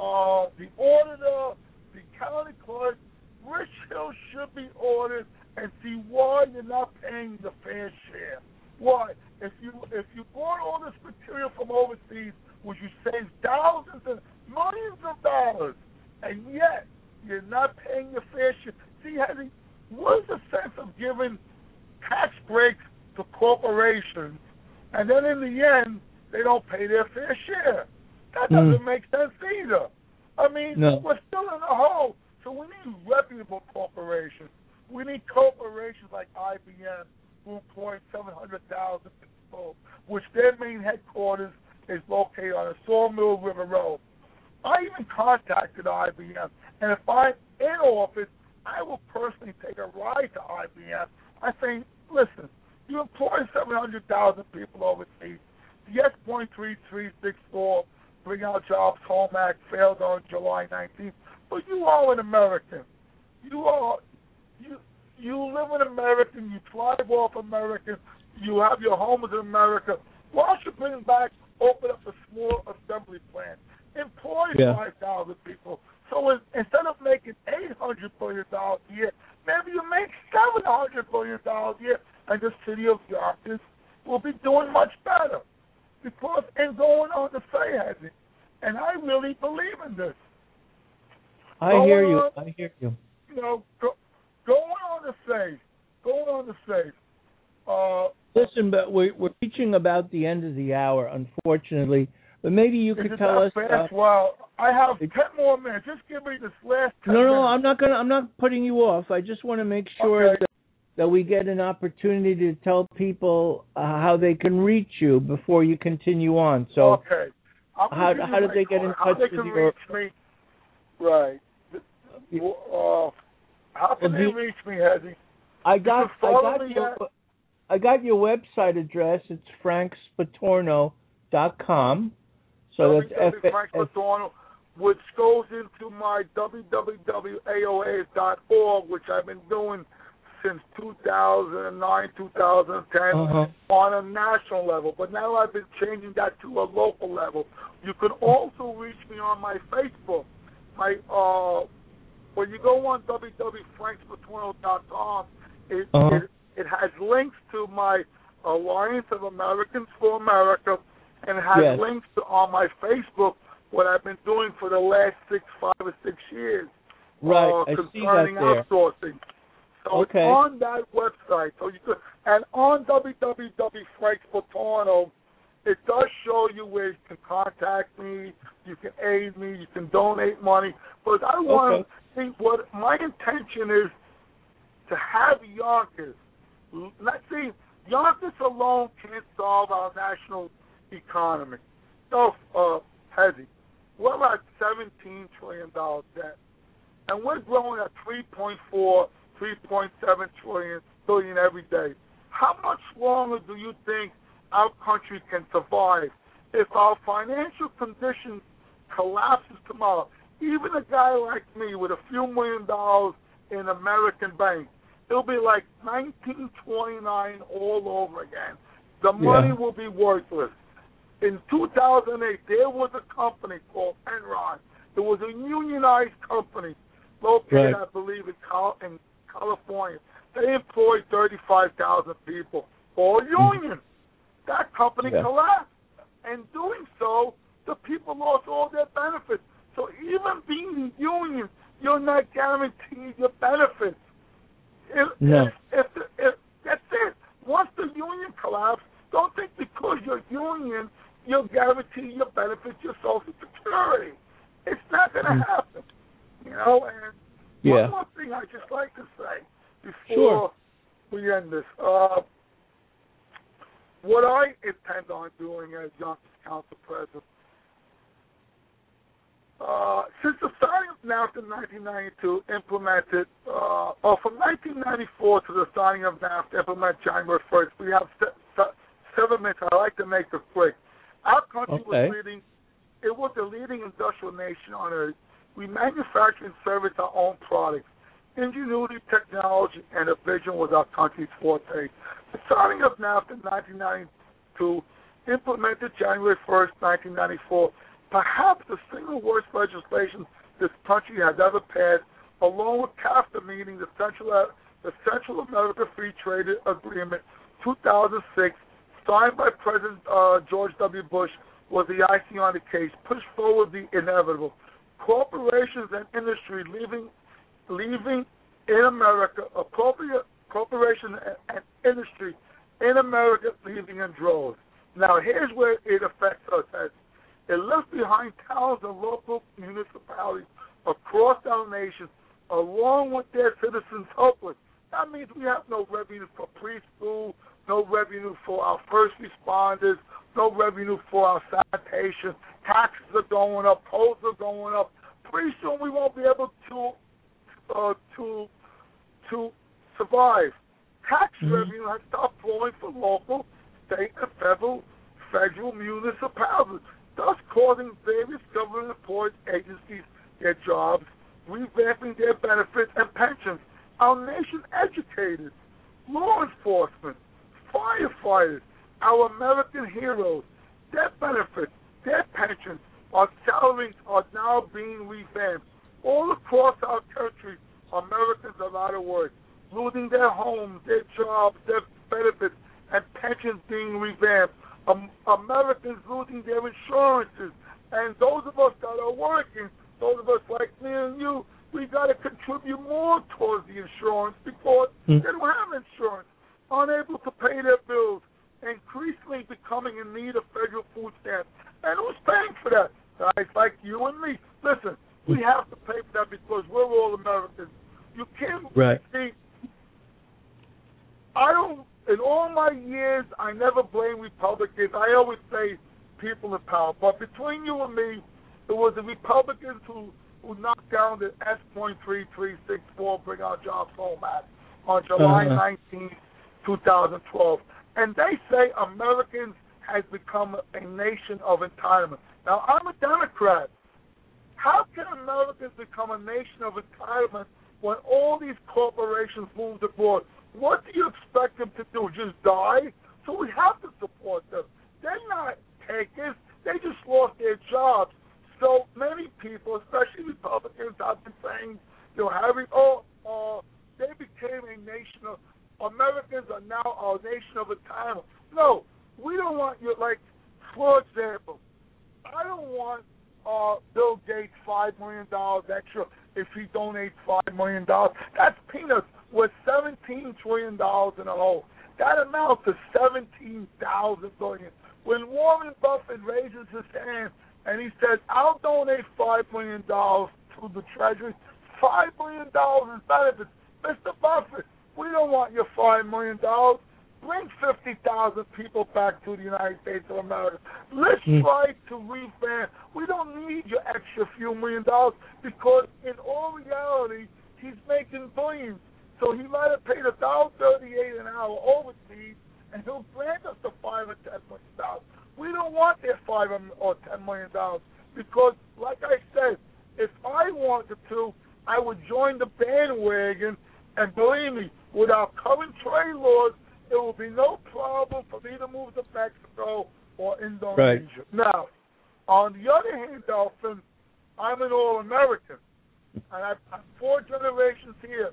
the auditor, the county clerk. Rich Hill should be ordered and see why you're not paying the fair share. Why? If you bought all this material from overseas, would you save thousands and millions of dollars, and yet you're not paying your fair share? See, what is the sense of giving tax breaks to corporations, and then in the end, they don't pay their fair share? That doesn't make sense either. I mean, we're still in a hole. So we need reputable corporations. We need corporations like IBM, who employ 700,000 people, which their main headquarters is located on a Sawmill River Road. I even contacted IBM, and if I'm in office, I will personally take a ride to IBM. I say, listen, you employ 700,000 people overseas. The S.3364 Bring Out Jobs Home Act failed on July 19th. But you are an American. you live in America, you thrive off America, you have your home in America. Why don't you bring back, open up a small assembly plant, employ 5,000 people? So instead of making $800 billion a year, maybe you make $700 billion a year, and the city of Yonkers will be doing much better. Because it's going on to say, has it? And I really believe in this. I hear you. You know, going on to say. Listen, but we're reaching about the end of the hour, unfortunately. But maybe you could tell us. Well, I have 10 more minutes. Just give me this last 10 minutes. No, I'm not putting you off. I just want to make sure that we get an opportunity to tell people how they can reach you before you continue on. So, how do they get in touch with you? Reach me? Right. How can they reach me, Hezzy? I got your website address. It's frankspatorno.com. So that's Frank Patorno, which goes into my www.aoas.org, which I've been doing since 2009, 2010 on a national level. But now I've been changing that to a local level. You can also reach me on my Facebook. When you go on www.frankspatorno.com, it has links to my Alliance of Americans for America, and it has links to on my Facebook what I've been doing for the last 5 or 6 years. Right, I see that there. Outsourcing. So it's on that website. So you could, and on www.frankspatorno, it does show you where you can contact me, you can aid me, you can donate money. But I want to think what my intention is to have Yonkers. Let's see, Yonkers alone can't solve our national economy. So, Hezzy, we're at $17 trillion debt, and we're growing at 3.4, 3.7 billion every day. How much longer do you think our country can survive if our financial condition collapses tomorrow? Even a guy like me with a few $1 million in American Bank, it'll be like 1929 all over again. The money will be worthless. In 2008, there was a company called Enron. It was a unionized company located, I believe, in California. They employed 35,000 people, all union. That company collapsed. And doing so, the people lost all their benefits. So even being a union, you're not guaranteed your benefits. If that's it. Once the union collapsed, don't think because you're union, you'll guarantee your benefits, your Social Security. It's not going to happen. You know, and one more thing I'd just like to say before we end this. What I intend on doing as Yonkers Council President, since the signing of NAFTA in 1992 implemented, from 1994 to the signing of NAFTA implemented January 1st, we have 7 minutes. I'd like to make it quick. Our country was leading. It was the leading industrial nation on earth. We manufacture and service our own products. Ingenuity, technology, and a vision was our country's forte. The signing of NAFTA in 1992, implemented January 1st, 1994, perhaps the single worst legislation this country has ever passed, along with CAFTA, meaning the Central America Free Trade Agreement, 2006, signed by President George W. Bush, was the icing on the cake, pushed forward the inevitable. Corporations and industry leaving in America, corporation and industry in America leaving in droves. Now, here's where it affects us. It left behind towns and local municipalities across our nation, along with their citizens, hopeless. That means we have no revenue for preschool, no revenue for our first responders, no revenue for our sanitation. Taxes are going up, tolls are going up. Pretty soon we won't be able to survive. Tax revenue has stopped flowing for local, state, and federal municipalities, thus causing various government employed agencies, their jobs revamping their benefits and pensions. Our nation educators, law enforcement, firefighters, our American heroes, their benefits, their pensions, our salaries are now being revamped. All across our country, Americans are out of work, losing their homes, their jobs, their benefits, and pensions being revamped. Americans losing their insurances. And those of us that are working, those of us like me and you, we got to contribute more towards the insurance because they don't have insurance, unable to pay their bills, increasingly becoming in need of federal food stamps. And who's paying for that? Guys like you and me. Listen, we have to pay for that because we're all Americans. You can't see. In all my years, I never blame Republicans. I always say people in power. But between you and me, it was the Republicans who knocked down the S.3364 Bring Our Jobs Home Act on July 19, 2012. And they say Americans has become a nation of entitlement. Now, I'm a Democrat. How can Americans become a nation of entitlement when all these corporations moved abroad? What do you expect them to do, just die? So we have to support them. They're not takers. They just lost their jobs. So many people, especially Republicans, have been saying, they became a nation of, Americans are now a nation of entitlement. No, we don't want you, like, for example, I don't want Bill Gates $5 million extra if he donates $5 million. That's peanuts. We're $17 trillion in a hole. That amounts to $17,000 billion. When Warren Buffett raises his hand and he says, I'll donate $5 million to the Treasury, $5 million in benefits. Mr. Buffett, we don't want your $5 million. Bring 50,000 people back to the United States of America. Let's try to revamp. We don't need your extra few $1 million because in all reality, he's making billions. So he might have paid $1.38 an hour overseas, and he'll grant us the $5 or $10 million. We don't want their $5 or $10 million because, like I said, if I wanted to, I would join the bandwagon. And believe me, with our current trade laws, it will be no problem for me to move to Mexico or Indonesia. Right. Now, on the other hand, Dolphin, I'm an All-American, and I'm 4 generations here.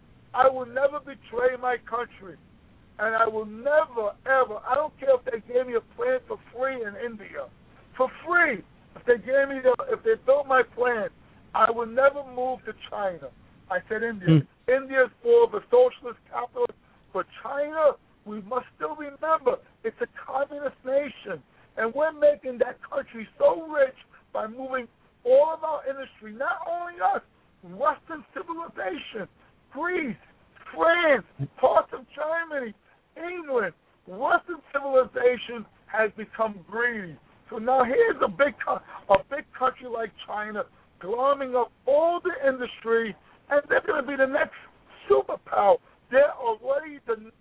I will never betray my country, and I will never, ever, I don't care if they gave me a plant for free in India, for free. If they built my plant, I will never move to China. I said India. India is more of a socialist capitalist, but China, we must still remember, it's a communist nation, and we're making that country so rich by moving all of our industry, not only us, Western civilization, Greece, France, parts of Germany, England, Western civilization has become greedy. So now here's a big country like China glomming up all the industry, and they're going to be the next superpower. They're already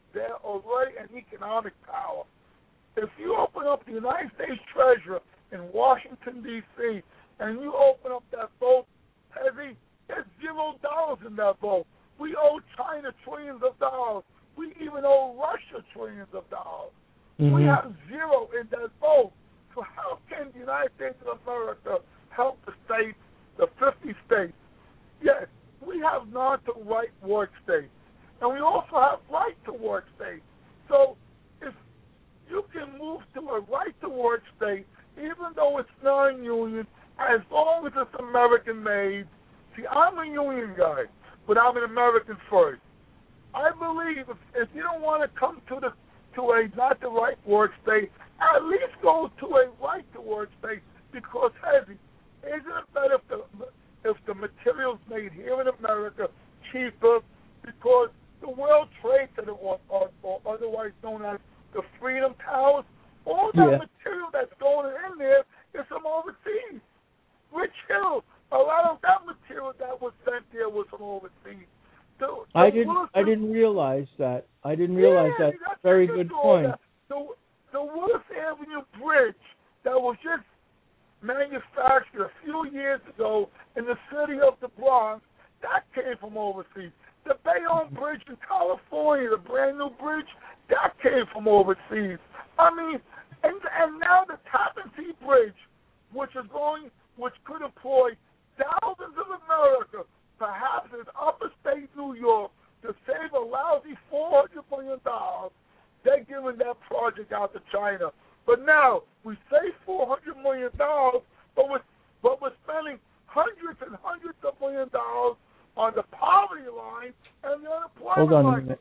an economic power. If you open up the United States Treasury in Washington, D.C., and you open up that vote, heavy, there's $0 in that vote. We owe China trillions of dollars. We even owe Russia trillions of dollars. We have zero in that vote. So how can the United States of America help the states, the 50 states? Yes, we have non-to-right work states. And we also have right-to-work states. So if you can move to a right-to-work state, even though it's non-union, as long as it's American-made. See, I'm a union guy, but I'm an American first. I believe if you don't want to come to a not-the-right work state, at least go to a right-to-work state because, heavy, isn't it better if the materials made here in America cheaper because the World Trade Center, or otherwise known as the Freedom Towers, all that material that's going in there is from overseas. Rich Hill, a lot of that material that was sent there was from overseas. I didn't realize that. I didn't realize that. Very good point. The Willis Avenue Bridge that was just manufactured a few years ago in the city of the Bronx, that came from overseas. The Bayonne Bridge in California, the brand new bridge, that came from overseas. I mean, and now the Tappan Zee Bridge, which could employ thousands of Americans, perhaps in upstate New York, to save a lousy $400 million, they're giving that project out to China. But now we save $400 million, but we're spending hundreds and hundreds of millions of dollars on the poverty line and the unemployment line.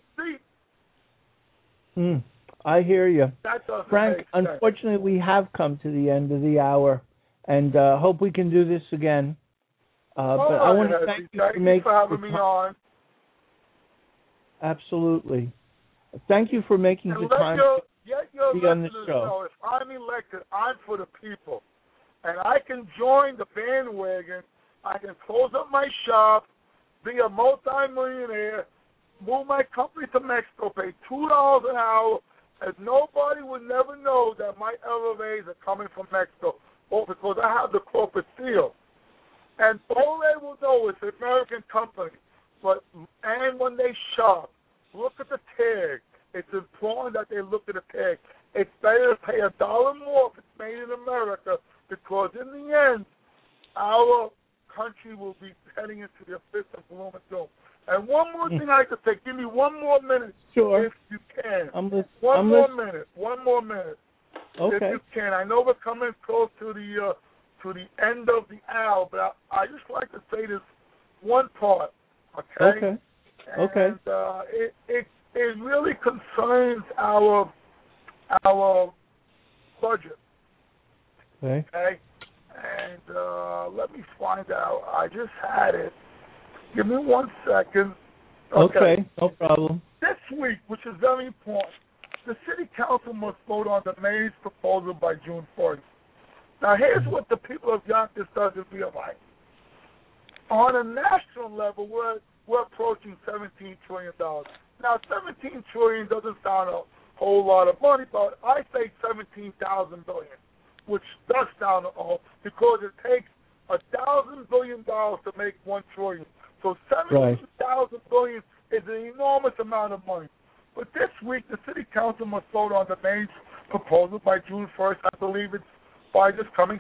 See? I hear you. Frank, make sense. Unfortunately, we have come to the end of the hour, and hope we can do this again. But I want to thank you for having me on. Absolutely. Thank you for making the time to be on the show. If I'm elected, I'm for the people. And I can join the bandwagon. I can close up my shop, be a multi-millionaire, move my company to Mexico, pay $2 an hour, and nobody would never know that my LVAs are coming from Mexico, because I have the corporate seal. And all they will know is the American company. And when they shop, look at the tag. It's important that they look at the tag. It's better to pay $1 more if it's made in America, because in the end, our country will be heading into the abyss of gloom and doom. And one more thing I could say. Give me 1 more minute, sure, if you can. One more minute. Okay. If you can. I know we're coming close to the end of the hour, but I just like to say this one part. Okay. And it really concerns our budget. Okay. And let me find out. I just had it. Give me 1 second. Okay, no problem. This week, which is very important, the City Council must vote on the mayor's proposal by June 1st. Now, here's what the people of Yonkers doesn't realize. On a national level, we're approaching $17 trillion. Now, $17 trillion doesn't sound a whole lot of money, but I say 17,000 billion, which does sound a whole, because it takes $1,000 billion to make $1 trillion. So 17,000 billion is an enormous amount of money. But this week, the City Council must vote on the mayor's proposal by June 1st. I believe it's by this coming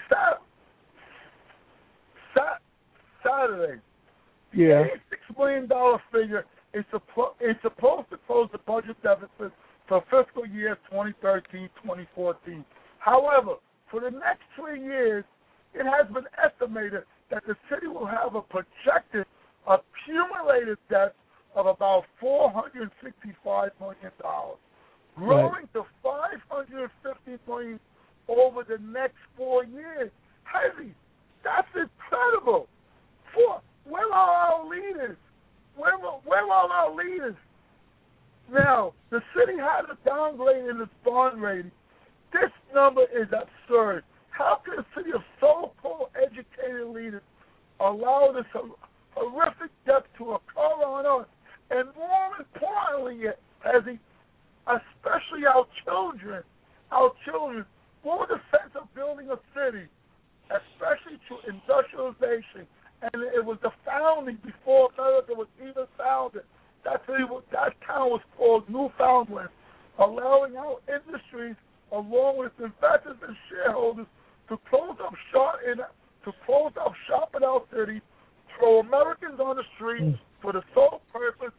Saturday. Yeah. The $86 million figure is supposed to close the budget deficit for fiscal year 2013-2014. However, for the next 3 years, it has been estimated that the city will have a projected accumulated debt of about $465 million, growing to $550 million over the next 4 years. Heavy. That's incredible. Where are our leaders? Where are our leaders? Now, the city had a downgrade in its bond rating. This number is absurd. How can a city of so-called educated leaders allow this horrific death to occur on us? And more importantly, especially our children. What was the sense of building a city, especially through industrialization? And it was the founding before America was even founded. That town was called Newfoundland, allowing our industries, along with investors and shareholders, to close up shop in our city, throw Americans on the street for the sole purpose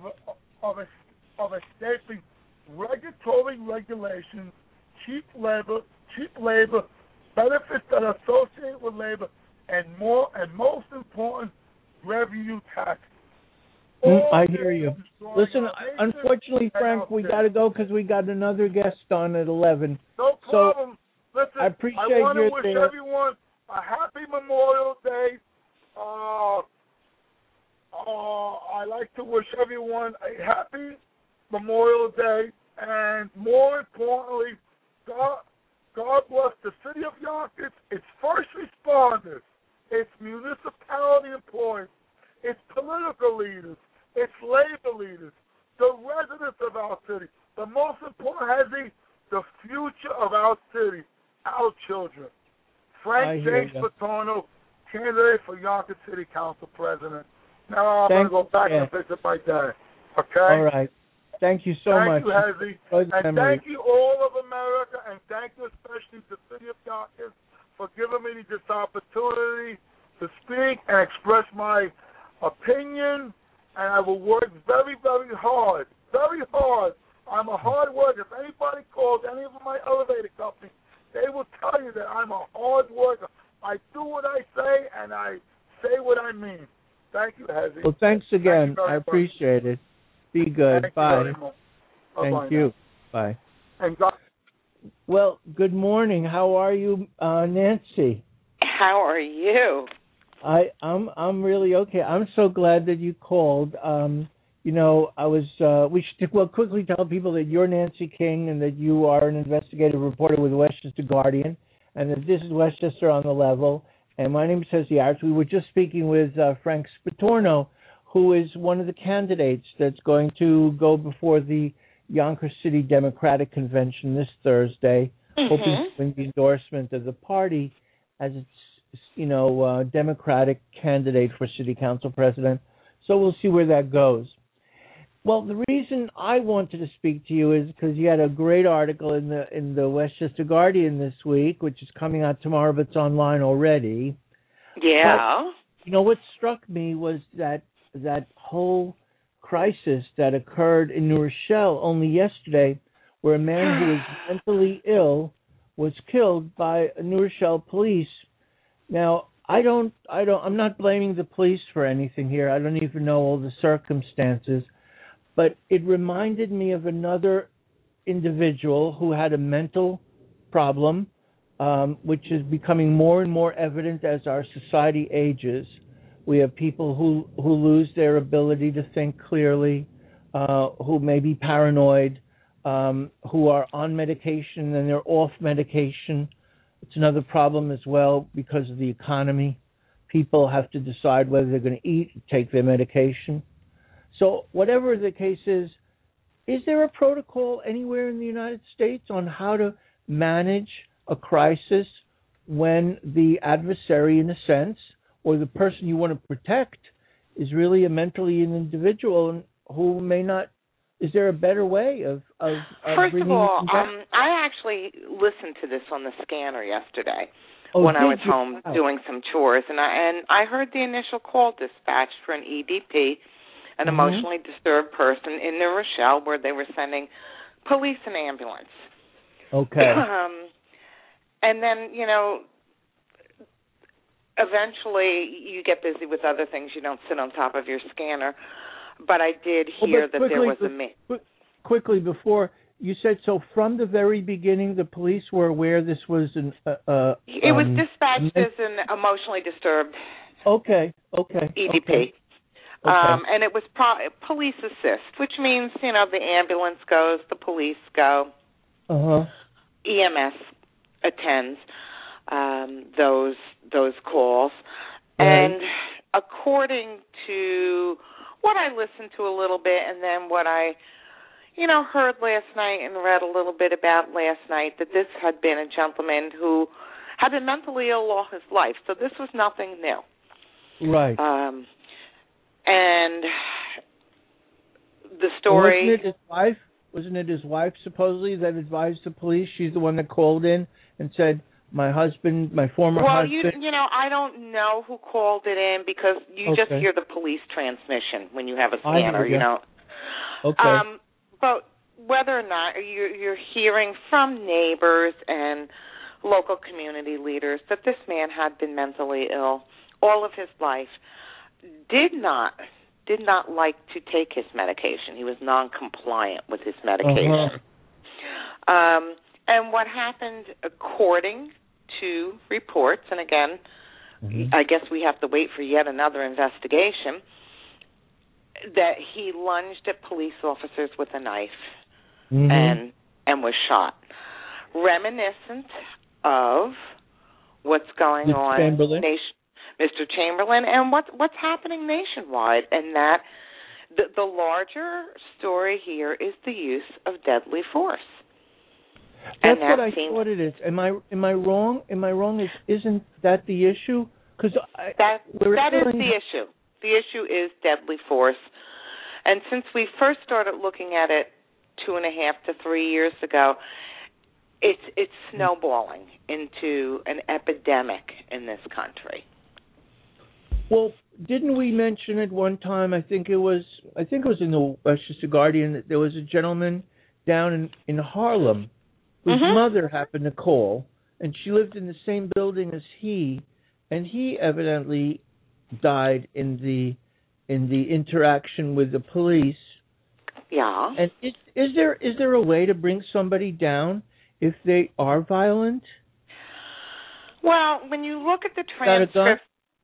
of escaping regulatory regulations, cheap labor, benefits that are associated with labor, and most important, revenue tax. I hear you. Listen, unfortunately, Frank, we got to go because we got another guest on at 11. No problem. Listen, I appreciate I want to wish there. everyone a happy Memorial Day. I like to wish everyone a happy Memorial Day, and more importantly, God bless the city of Yonkers, its first responders, its municipality employees, its political leaders, its labor leaders, the residents of our city. The most important has the future of our city, our children. Frank J. Spatorno, candidate for Yonkers City Council President. Now I'm going to go back and visit my dad. Okay? All right. Thank you so much. Thank you, Hezzy. And thank you, all of America, and thank you especially the city of Yonkers for giving me this opportunity to speak and express my opinion. And I will work very, very hard. Very hard. I'm a hard worker. If anybody calls any of my elevator companies, they will tell you that I'm a hard worker. I do what I say, and I say what I mean. Thank you, Hezzy. Well, thanks again. I appreciate it. Be good. Bye. Thank you. Bye. And God. Well, good morning. How are you, Nancy? How are you? I'm really okay. I'm so glad that you called. We should quickly tell people that you're Nancy King and that you are an investigative reporter with the Westchester Guardian, and that this is Westchester on the Level. And my name is Hezzy Arts. We were just speaking with Frank Spatorno, who is one of the candidates that's going to go before the Yonkers City Democratic Convention this Thursday, hoping to win the endorsement of the party as its Democratic candidate for city council president. So we'll see where that goes. Well, the reason I wanted to speak to you is because you had a great article in the Westchester Guardian this week, which is coming out tomorrow, but it's online already. Yeah. But, what struck me was that whole crisis that occurred in New Rochelle only yesterday, where a man who was mentally ill was killed by New Rochelle police. Now, I'm not blaming the police for anything here. I don't even know all the circumstances, but it reminded me of another individual who had a mental problem, which is becoming more and more evident as our society ages. We have people who lose their ability to think clearly, who may be paranoid, who are on medication and they're off medication. It's another problem as well because of the economy. People have to decide whether they're going to eat or take their medication. So whatever the case is there a protocol anywhere in the United States on how to manage a crisis when the adversary, in a sense, or the person you want to protect is really a mentally ill individual who may not? Is there a better way of First of all, I actually listened to this on the scanner yesterday when I was home doing some chores, and I heard the initial call dispatch for an EDP, an emotionally disturbed person in New Rochelle, where they were sending police and ambulance. Okay. And then, eventually you get busy with other things. You don't sit on top of your scanner. But I did hear that there was a... Quickly, before, you said, so from the very beginning, the police were aware this was an... it was dispatched as an emotionally disturbed EDP. Okay. And it was police assist, which means, the ambulance goes, the police go, EMS attends those calls. And according to what I listened to a little bit and then what I, heard last night and read a little bit about last night, that this had been a gentleman who had been mentally ill all his life. So this was nothing new. Right. And the story... Wasn't it his wife, supposedly, that advised the police? She's the one that called in and said, my former husband... Well, I don't know who called it in because you just hear the police transmission when you have a scanner, Okay. But whether or not you're hearing from neighbors and local community leaders that this man had been mentally ill all of his life, did not like to take his medication. He was non-compliant with his medication. And what happened, according to reports, and again, I guess we have to wait for yet another investigation, that he lunged at police officers with a knife and was shot. Reminiscent of what's going on, Mr. Chamberlain, and what's happening nationwide, and that the larger story here is the use of deadly force. That's what I thought it is. Am I wrong? Am I wrong? Isn't that the issue? Because that is the issue. The issue is deadly force. And since we first started looking at it 2.5 to 3 years ago, it's snowballing into an epidemic in this country. Well, didn't we mention at one time? I think it was in the Westchester Guardian that there was a gentleman down in Harlem whose mother happened to call, and she lived in the same building as he, and he evidently died in the interaction with the police. Yeah. And is there a way to bring somebody down if they are violent? Well, when you look at the transcripts,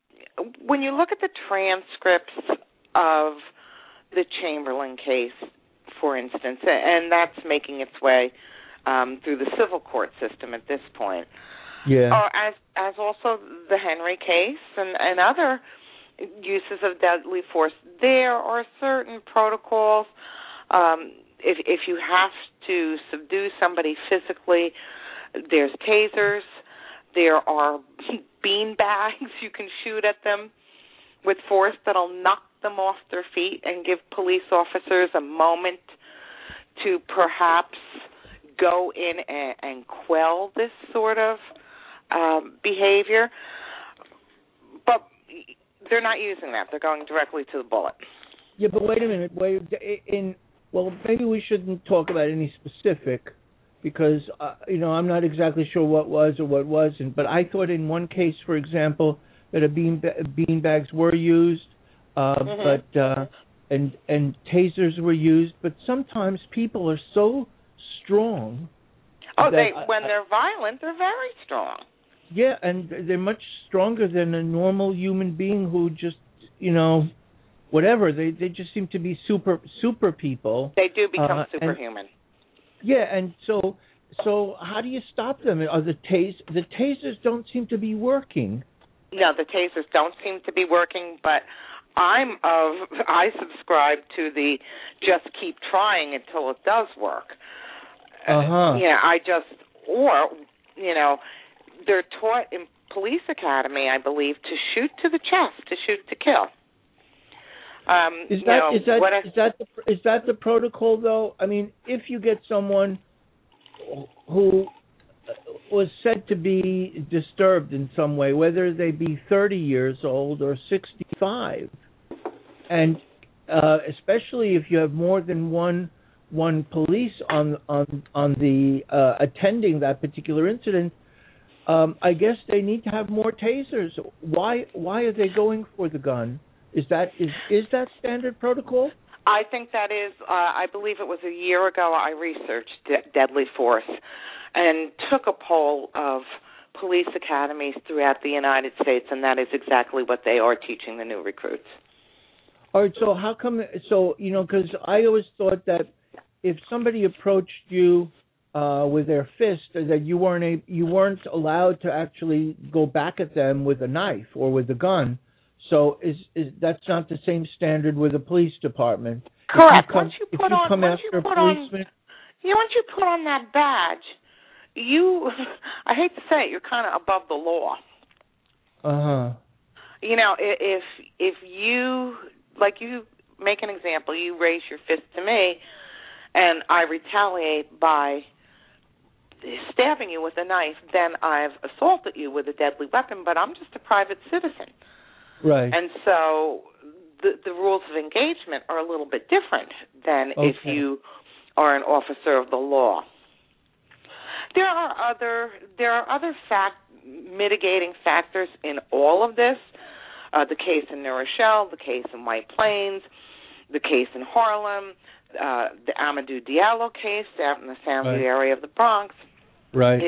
of the Chamberlain case, for instance, and that's making its way through the civil court system at this point. Yeah. Or as also the Henry case and other uses of deadly force, there are certain protocols. If you have to subdue somebody physically, there's tasers. There are bean bags you can shoot at them with force that'll knock them off their feet and give police officers a moment to perhaps go in and quell this sort of behavior. But they're not using that. They're going directly to the bullet. Yeah, but wait a minute. Well, maybe we shouldn't talk about any specific because, I'm not exactly sure what was or what wasn't. But I thought in one case, for example, that bean bags were used, but and tasers were used. But sometimes people are so strong. Oh, when they're violent, they're very strong. Yeah, and they're much stronger than a normal human being who just, whatever. They just seem to be super people. They do become superhuman. And so how do you stop them? Are the tasers don't seem to be working? No, the tasers don't seem to be working, but I subscribe to the just keep trying until it does work. They're taught in police academy, I believe, to shoot to the chest, to shoot to kill. Is that the protocol, though? I mean, if you get someone who was said to be disturbed in some way, whether they be 30 years old or 65, and especially if you have more than one police on the attending that particular incident, I guess they need to have more tasers. Why are they going for the gun? Is that standard protocol? I think that is. I believe it was a year ago I researched deadly force and took a poll of police academies throughout the United States, and that is exactly what they are teaching the new recruits. All right. So how come? So because I always thought that if somebody approached you with their fist, that you weren't allowed to actually go back at them with a knife or with a gun. So is that's not the same standard with the police department? Correct. Once you put on that badge, I hate to say it, you're kind of above the law. If you, like you make an example, you raise your fist to me, and I retaliate by stabbing you with a knife, then I've assaulted you with a deadly weapon, but I'm just a private citizen. Right. And so the rules of engagement are a little bit different than if you are an officer of the law. There are other mitigating factors in all of this. The case in New Rochelle, the case in White Plains, the case in Harlem, the Amadou Diallo case out in the Sound area of the Bronx. Right.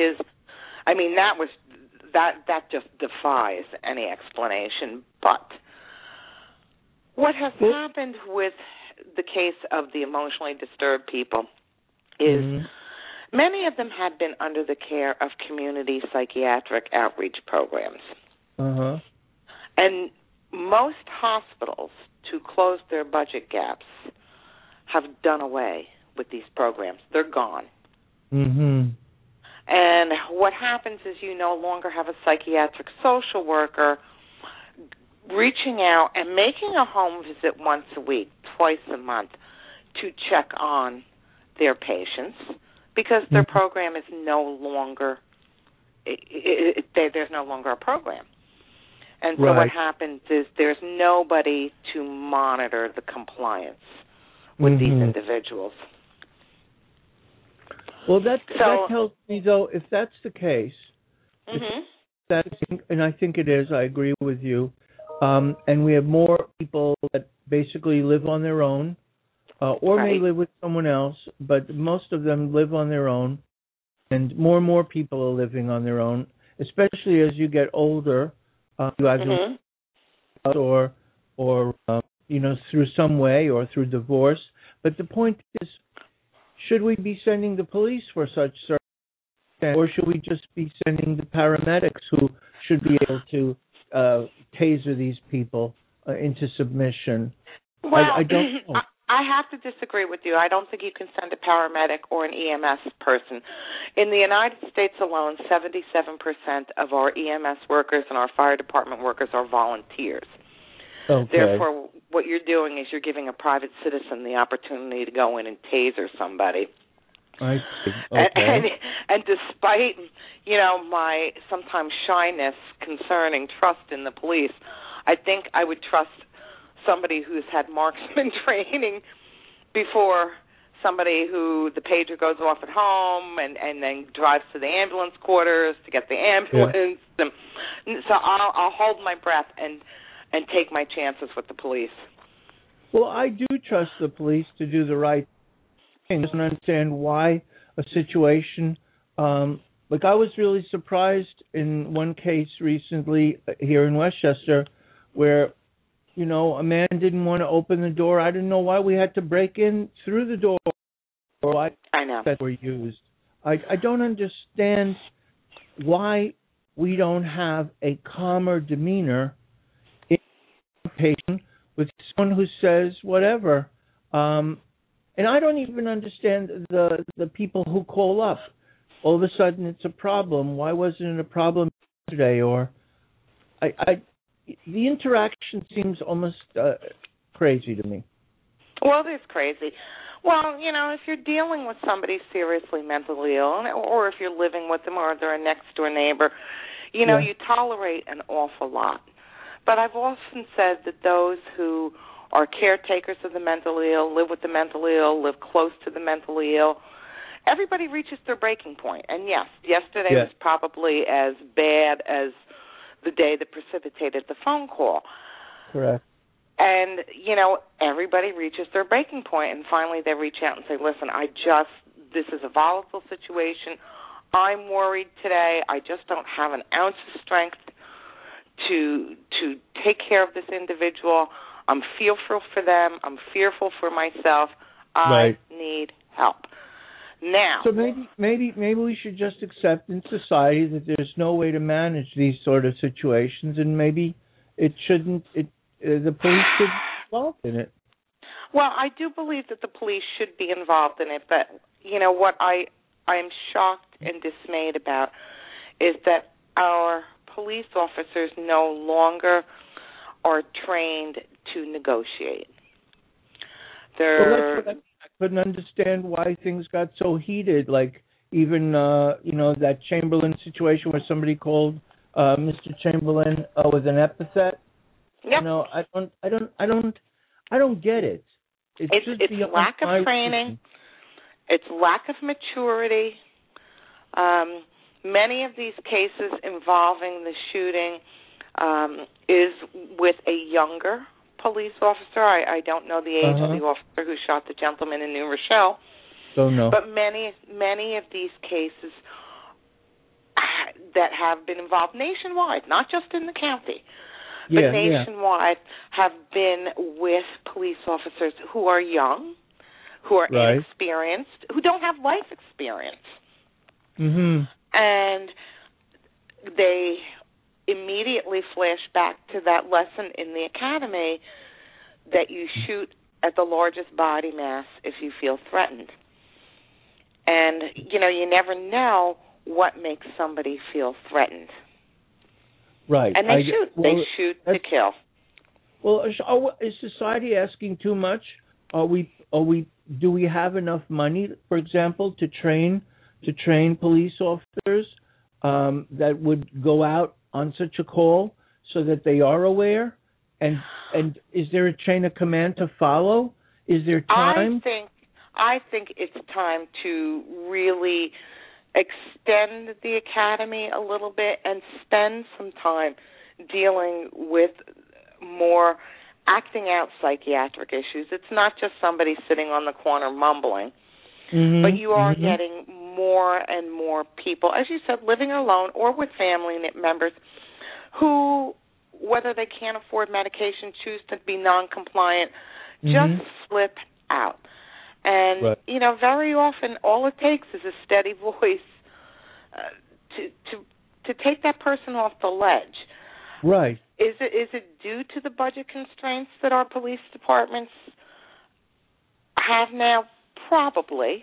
That just defies any explanation. But what has happened with the case of the emotionally disturbed people is many of them had been under the care of community psychiatric outreach programs. And most hospitals, to close their budget gaps, have done away with these programs. They're gone. And what happens is you no longer have a psychiatric social worker reaching out and making a home visit once a week, twice a month, to check on their patients, because their program is no longer, there's no longer a program. And so what happens is there's nobody to monitor the compliance with these individuals. Well, that tells me, though, if that's the case, and I think it is, I agree with you, and we have more people that basically live on their own, or may live with someone else, but most of them live on their own, and more people are living on their own, especially as you get older, you either or through some way or through divorce. But the point is, should we be sending the police for such services, or should we just be sending the paramedics who should be able to taser these people into submission? Well, I don't know. I have to disagree with you. I don't think you can send a paramedic or an EMS person. In the United States alone, 77% of our EMS workers and our fire department workers are volunteers. Okay. Therefore, what you're doing is you're giving a private citizen the opportunity to go in and taser somebody. I see. Okay. And despite, my sometimes shyness concerning trust in the police, I think I would trust somebody who's had marksman training before somebody who the pager goes off at home and then drives to the ambulance quarters to get the ambulance. Yeah. So I'll hold my breath and take my chances with the police. Well, I do trust the police to do the right thing. I don't understand why a situation like I was really surprised in one case recently here in Westchester where a man didn't want to open the door. I didn't know why we had to break in through the door or why that were used. I don't understand why we don't have a calmer demeanor in a patient with someone who says whatever. And I don't even understand the people who call up. All of a sudden it's a problem. Why wasn't it a problem yesterday? Or the interaction seems almost crazy to me. Well, it is crazy. Well, if you're dealing with somebody seriously mentally ill, or if you're living with them or they're a next-door neighbor, you tolerate an awful lot. But I've often said that those who are caretakers of the mentally ill, live with the mentally ill, live close to the mentally ill, everybody reaches their breaking point. And yes, yesterday was probably as bad as the day that precipitated the phone call. Correct. And, everybody reaches their breaking point, and finally they reach out and say, listen, this is a volatile situation. I'm worried today. I just don't have an ounce of strength to take care of this individual. I'm fearful for them. I'm fearful for myself. I need help. Now, so maybe we should just accept in society that there's no way to manage these sort of situations, and maybe it shouldn't. The police should be involved in it. Well, I do believe that the police should be involved in it, but what I am shocked and dismayed about is that our police officers no longer are trained to negotiate. Well, that's what I couldn't understand why things got so heated. Like even that Chamberlain situation where somebody called Mr. Chamberlain with an epithet. Yep. I don't get it. It's lack of training. It's lack of maturity. Many of these cases involving the shooting is with a younger police officer. I don't know the age of the officer who shot the gentleman in New Rochelle. Don't know. But many of these cases that have been involved nationwide, not just in the county, but nationwide, have been with police officers who are young, who are inexperienced, who don't have life experience. Mm-hmm. And they immediately flash back to that lesson in the academy that you shoot at the largest body mass if you feel threatened. And, you never know what makes somebody feel threatened. Right. And they shoot. They shoot to kill. Well, is society asking too much? Do we have enough money, for example, to train police officers that would go out on such a call so that they are aware? And is there a chain of command to follow? Is there time? I think it's time to really extend the academy a little bit and spend some time dealing with more acting out psychiatric issues. It's not just somebody sitting on the corner mumbling, but you are getting more and more people, as you said, living alone or with family members who, whether they can't afford medication, choose to be non-compliant, just slip out. And, very often all it takes is a steady voice to take that person off the ledge. Right. Is it due to the budget constraints that our police departments have now? Probably.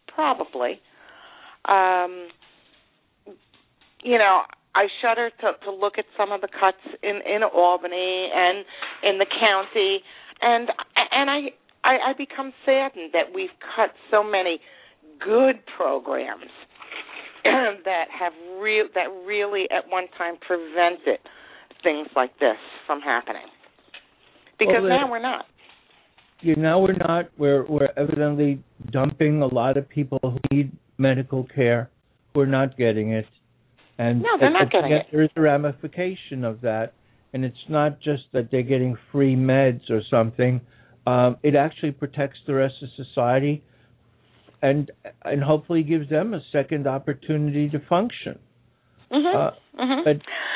I shudder to look at some of the cuts in Albany and in the county, and I become saddened that we've cut so many good programs that really at one time prevented things like this from happening. Because now we're not. Now we're not. We're evidently dumping a lot of people who need medical care. We're not getting it. And no, they're not getting it. There is a ramification of that, and it's not just that they're getting free meds or something. It actually protects the rest of society, and hopefully gives them a second opportunity to function. But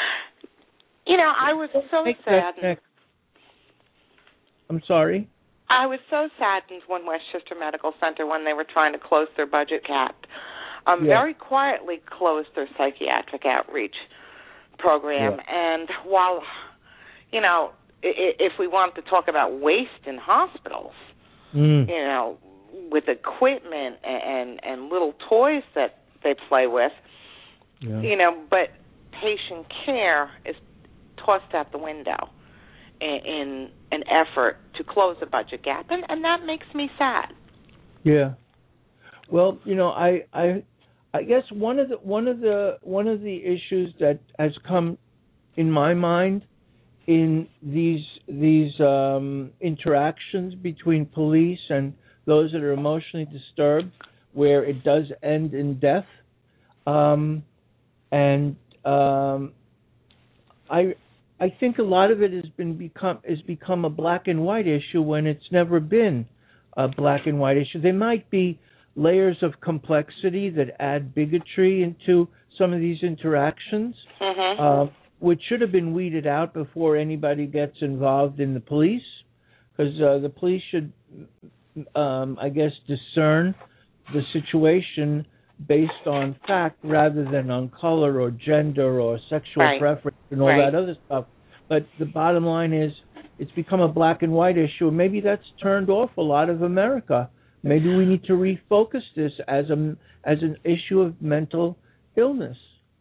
I was so saddened. I'm sorry? I was so saddened when Westchester Medical Center, when they were trying to close their budget cap, very quietly closed their psychiatric outreach program. Yeah. And while, if we want to talk about waste in hospitals, with equipment and little toys that they play with, but patient care is tossed out the window in an effort to close a budget gap, and that makes me sad. Yeah. Well, I guess one of the issues that has come in my mind in these interactions between police and those that are emotionally disturbed, where it does end in death, I think a lot of it has become a black and white issue when it's never been a black and white issue. There might be layers of complexity that add bigotry into some of these interactions, which should have been weeded out before anybody gets involved in the police, because the police should, I guess, discern the situation based on fact rather than on color or gender or sexual preference and all that other stuff. But the bottom line is it's become a black and white issue, and maybe that's turned off a lot of America. Maybe we need to refocus this as an issue of mental illness.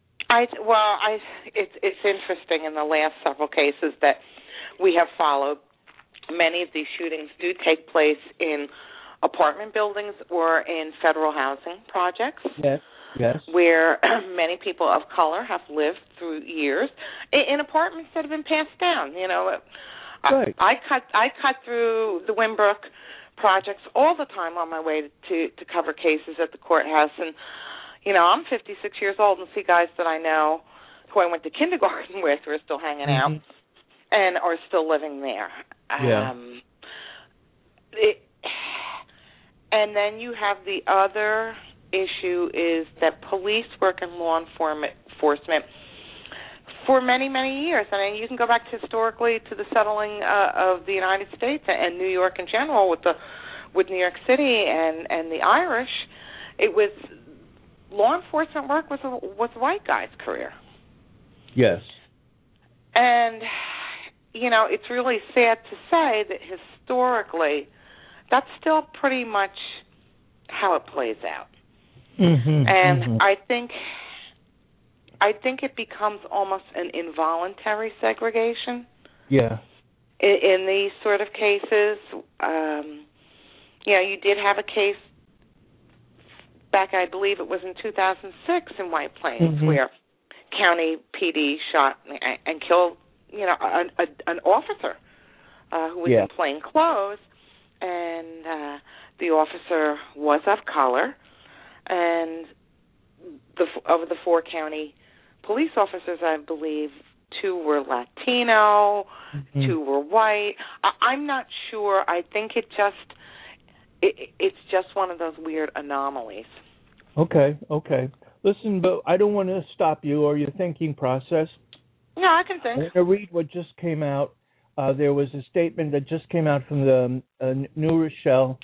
It's interesting in the last several cases that we have followed. Many of these shootings do take place in apartment buildings or in federal housing projects. Yes. Where many people of color have lived through years in apartments that have been passed down. Right. I cut through the Wimbrook projects all the time on my way to cover cases at the courthouse, and I'm 56 years old and see guys that I know who I went to kindergarten with who are still hanging out and are still living there. Yeah. And then you have the other issue is that police work and law enforcement for many, many years. I mean, you can go back historically to the settling of the United States and New York in general with New York City and the Irish. It was law enforcement work was a white guy's career. Yes. And it's really sad to say that historically that's still pretty much how it plays out. I think I think it becomes almost an involuntary segregation. Yeah. In these sort of cases, you did have a case back, I believe it was in 2006 in White Plains, where county PD shot and killed, an officer who was in plain clothes, and the officer was of color, and of the 4 county police officers, I believe 2 were Latino, 2 were white. I'm not sure. I think it's just one of those weird anomalies. Okay. Listen, but I don't want to stop you or your thinking process. No, I can think. I'm going to read what just came out. There was a statement that just came out from the New Rochelle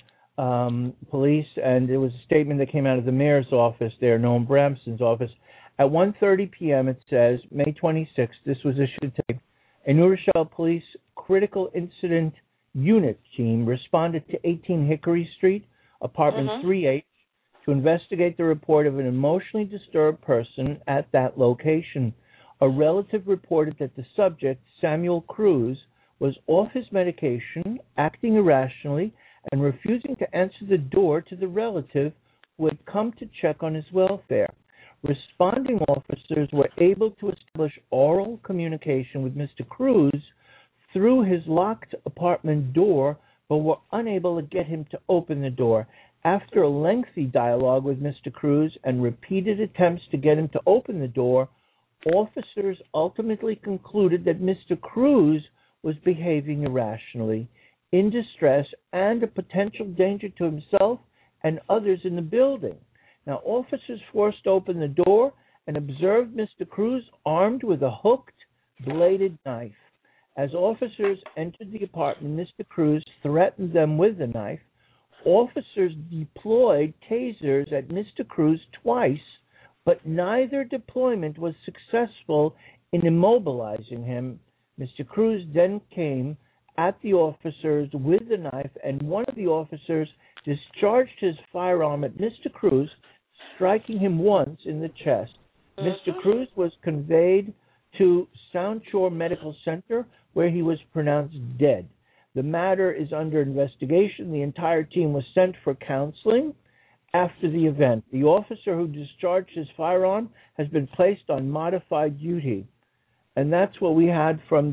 police, and there was a statement that came out of the mayor's office there, Noam Bramson's office. At 1:30 p.m., it says, May 26th, this was issued today, a New Rochelle Police Critical Incident Unit team responded to 18 Hickory Street, apartment 3H, to investigate the report of an emotionally disturbed person at that location. A relative reported that the subject, Samuel Cruz, was off his medication, acting irrationally, and refusing to answer the door to the relative who had come to check on his welfare. Responding officers were able to establish oral communication with Mr. Cruz through his locked apartment door, but were unable to get him to open the door. After a lengthy dialogue with Mr. Cruz and repeated attempts to get him to open the door, officers ultimately concluded that Mr. Cruz was behaving irrationally, in distress, and a potential danger to himself and others in the building. Now, officers forced open the door and observed Mr. Cruz armed with a hooked, bladed knife. As officers entered the apartment, Mr. Cruz threatened them with the knife. Officers deployed tasers at Mr. Cruz twice, but neither deployment was successful in immobilizing him. Mr. Cruz then came at the officers with the knife, and one of the officers discharged his firearm at Mr. Cruz, striking him once in the chest. Mr. Cruz was conveyed to Sound Shore Medical Center, where he was pronounced dead. The matter is under investigation. The entire team was sent for counseling after the event. The officer who discharged his firearm has been placed on modified duty. And that's what we had from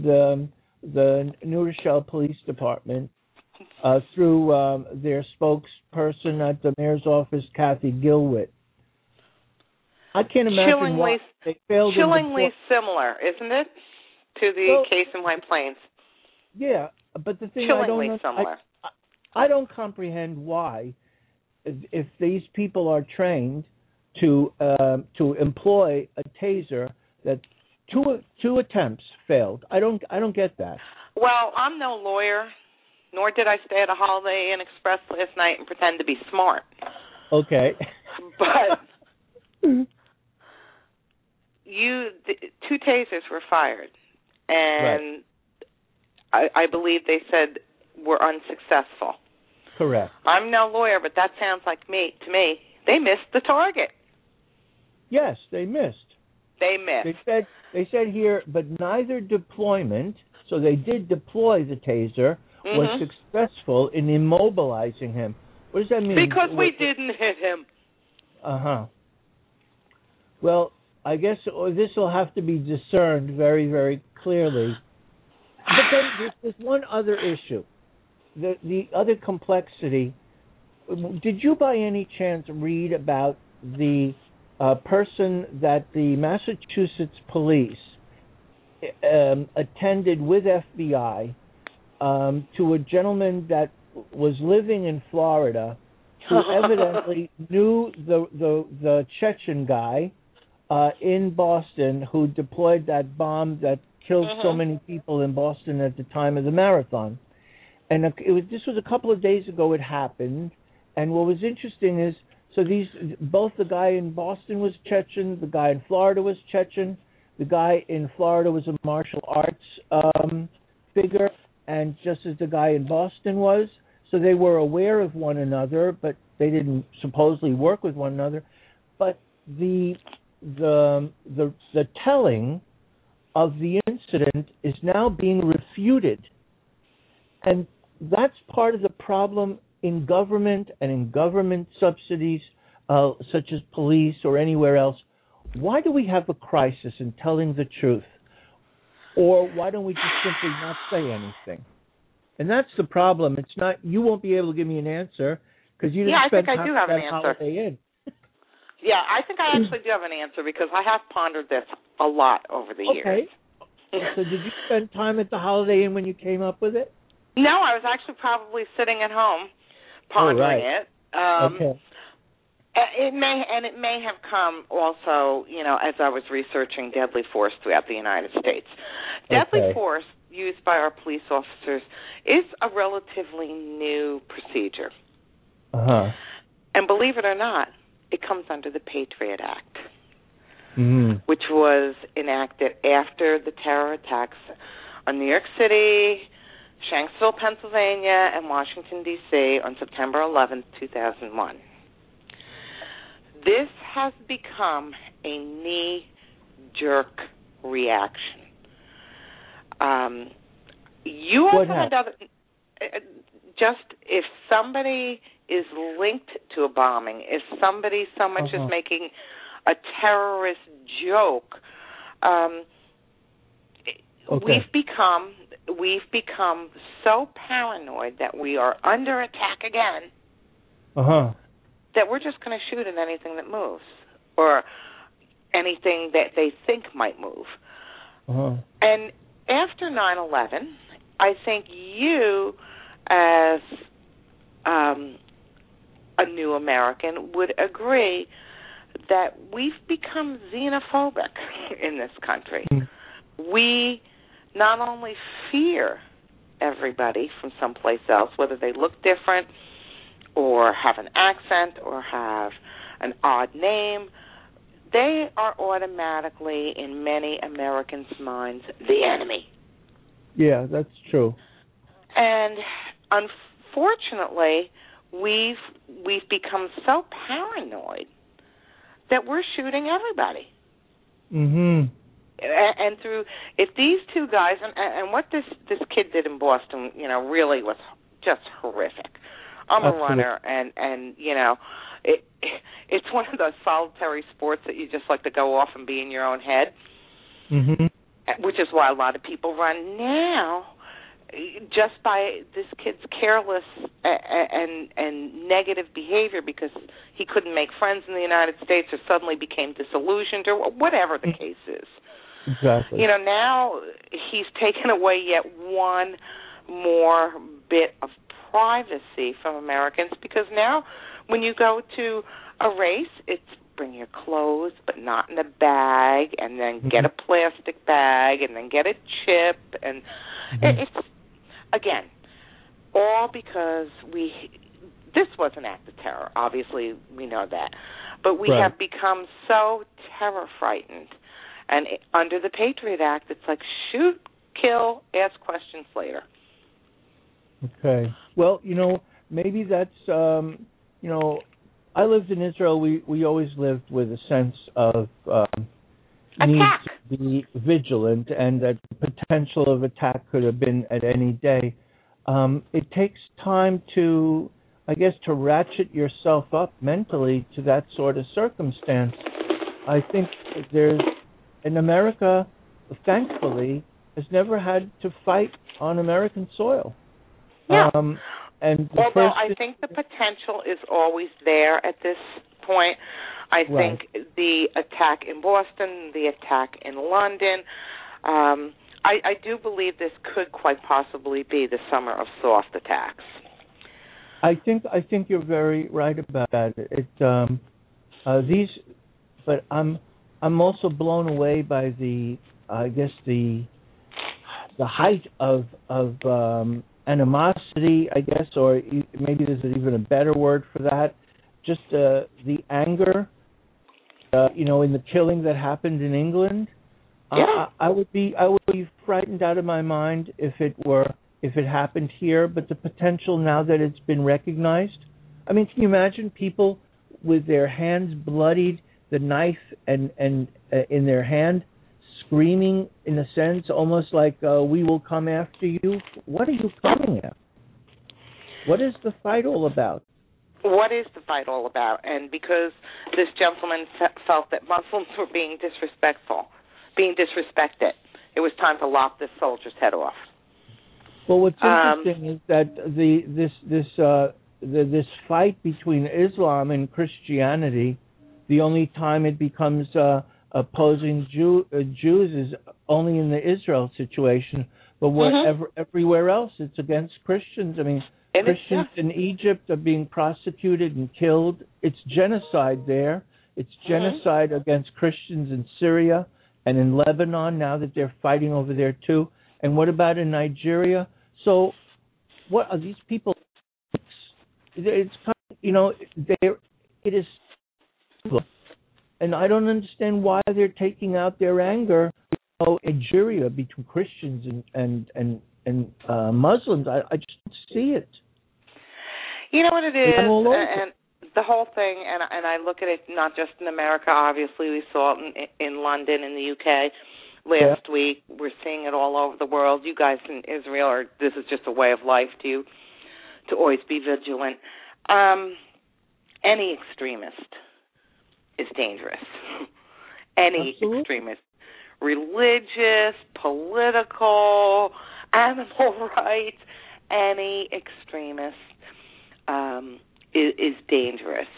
the New Rochelle Police Department through their spokesperson at the mayor's office, Kathy Gilwitt. I can't imagine why they failed. Chillingly similar, isn't it, to the case in White Plains? Yeah, but the thing I don't comprehend why, if these people are trained to employ a taser, that two attempts failed. I don't get that. Well, I'm no lawyer, nor did I stay at a Holiday Inn Express last night and pretend to be smart. Okay. But 2 tasers were fired, and right. I believe they said were unsuccessful. Correct. I'm no lawyer, but that sounds like to me. They missed the target. Yes, they missed. They missed. They said here, but neither deployment, so they did deploy the taser, was successful in immobilizing him. What does that mean? Because we didn't hit him. Uh-huh. Well, I guess this will have to be discerned very, very clearly. But then there's one other issue, the other complexity. Did you by any chance read about the person that the Massachusetts police attended with FBI to a gentleman that was living in Florida who evidently knew the Chechen guy in Boston who deployed that bomb that killed so many people in Boston at the time of the marathon? And this was a couple of days ago it happened. And what was interesting is, so both the guy in Boston was Chechen, the guy in Florida was Chechen, the guy in Florida was a martial arts figure, and just as the guy in Boston was. So they were aware of one another, but they didn't supposedly work with one another. But the the telling of the incident is now being refuted, and that's part of the problem in government and in government subsidies, such as police or anywhere else. Why do we have a crisis in telling the truth? Or why don't we just simply not say anything? And that's the problem. It's not, you won't be able to give me an answer because you didn't spend time at that Holiday Inn. Yeah, I think I actually do have an answer because I have pondered this a lot over the years. Okay. So did you spend time at the Holiday Inn when you came up with it? No, I was actually probably sitting at home pondering it. Okay. It may have come also, as I was researching deadly force throughout the United States. Deadly force used by our police officers is a relatively new procedure. Uh-huh. And believe it or not, it comes under the Patriot Act, which was enacted after the terror attacks on New York City, Shanksville, Pennsylvania, and Washington, D.C. on September 11th, 2001. This has become a knee-jerk reaction. You also had other, just if somebody is linked to a bombing, if somebody so much as making a terrorist joke, we've become so paranoid that we are under attack again. That we're just going to shoot at anything that moves or anything that they think might move. And after 9/11, I think you, as a new American, would agree that we've become xenophobic in this country. We not only fear everybody from someplace else, whether they look different or have an accent or have an odd name, they are automatically, in many Americans' minds, the enemy. Yeah, that's true. And unfortunately, we've become so paranoid that we're shooting everybody. And through, if these two guys, and what this kid did in Boston, really was just horrific. I'm a runner, and it's one of those solitary sports that you just like to go off and be in your own head, which is why a lot of people run now, just by this kid's careless and negative behavior because he couldn't make friends in the United States or suddenly became disillusioned or whatever the case is. Exactly. Now he's taken away yet one more bit of privacy from Americans because now when you go to a race, it's bring your clothes but not in a bag and then get a plastic bag and then get a chip and it's, again, all because this was an act of terror. Obviously, we know that. But we have become so terror-frightened. And under the Patriot Act, it's like shoot, kill, ask questions later. Okay. Well, maybe that's, I lived in Israel. We always lived with a sense of need to be vigilant and that the potential of attack could have been at any day. It takes time to ratchet yourself up mentally to that sort of circumstance. I think in America, thankfully, has never had to fight on American soil. Yeah. Although I think the potential is always there at this point. I think the attack in Boston, the attack in London, I do believe this could quite possibly be the summer of soft attacks. I think you're very right about that. But I'm also blown away by the height of animosity, I guess, or maybe there's even a better word for that. Just the anger, in the killing that happened in England. Yeah. I would be frightened out of my mind if it happened here. But the potential now that it's been recognized. I mean, can you imagine people with their hands bloodied the knife and in their hand, screaming in a sense, almost like we will come after you. What are you coming at? What is the fight all about? What is the fight all about? And because this gentleman felt that Muslims were being disrespected, it was time to lop this soldier's head off. Well, what's interesting is that this fight between Islam and Christianity, the only time it becomes opposing Jews is only in the Israel situation, but everywhere else it's against Christians. I mean, Christians in Egypt are being prosecuted and killed. It's genocide there. It's genocide against Christians in Syria and in Lebanon now that they're fighting over there too. And what about in Nigeria? So what are these people? It's it is, and I don't understand why they're taking out their anger in Nigeria between Christians and Muslims. I just don't see it. You know what it is, and the whole thing, and I look at it not just in America. Obviously, we saw it in London, in the UK last week. We're seeing it all over the world. You guys in Israel, this is just a way of life to you, to always be vigilant. Any extremist is dangerous. Any extremist, religious, political, animal rights, any extremist is dangerous.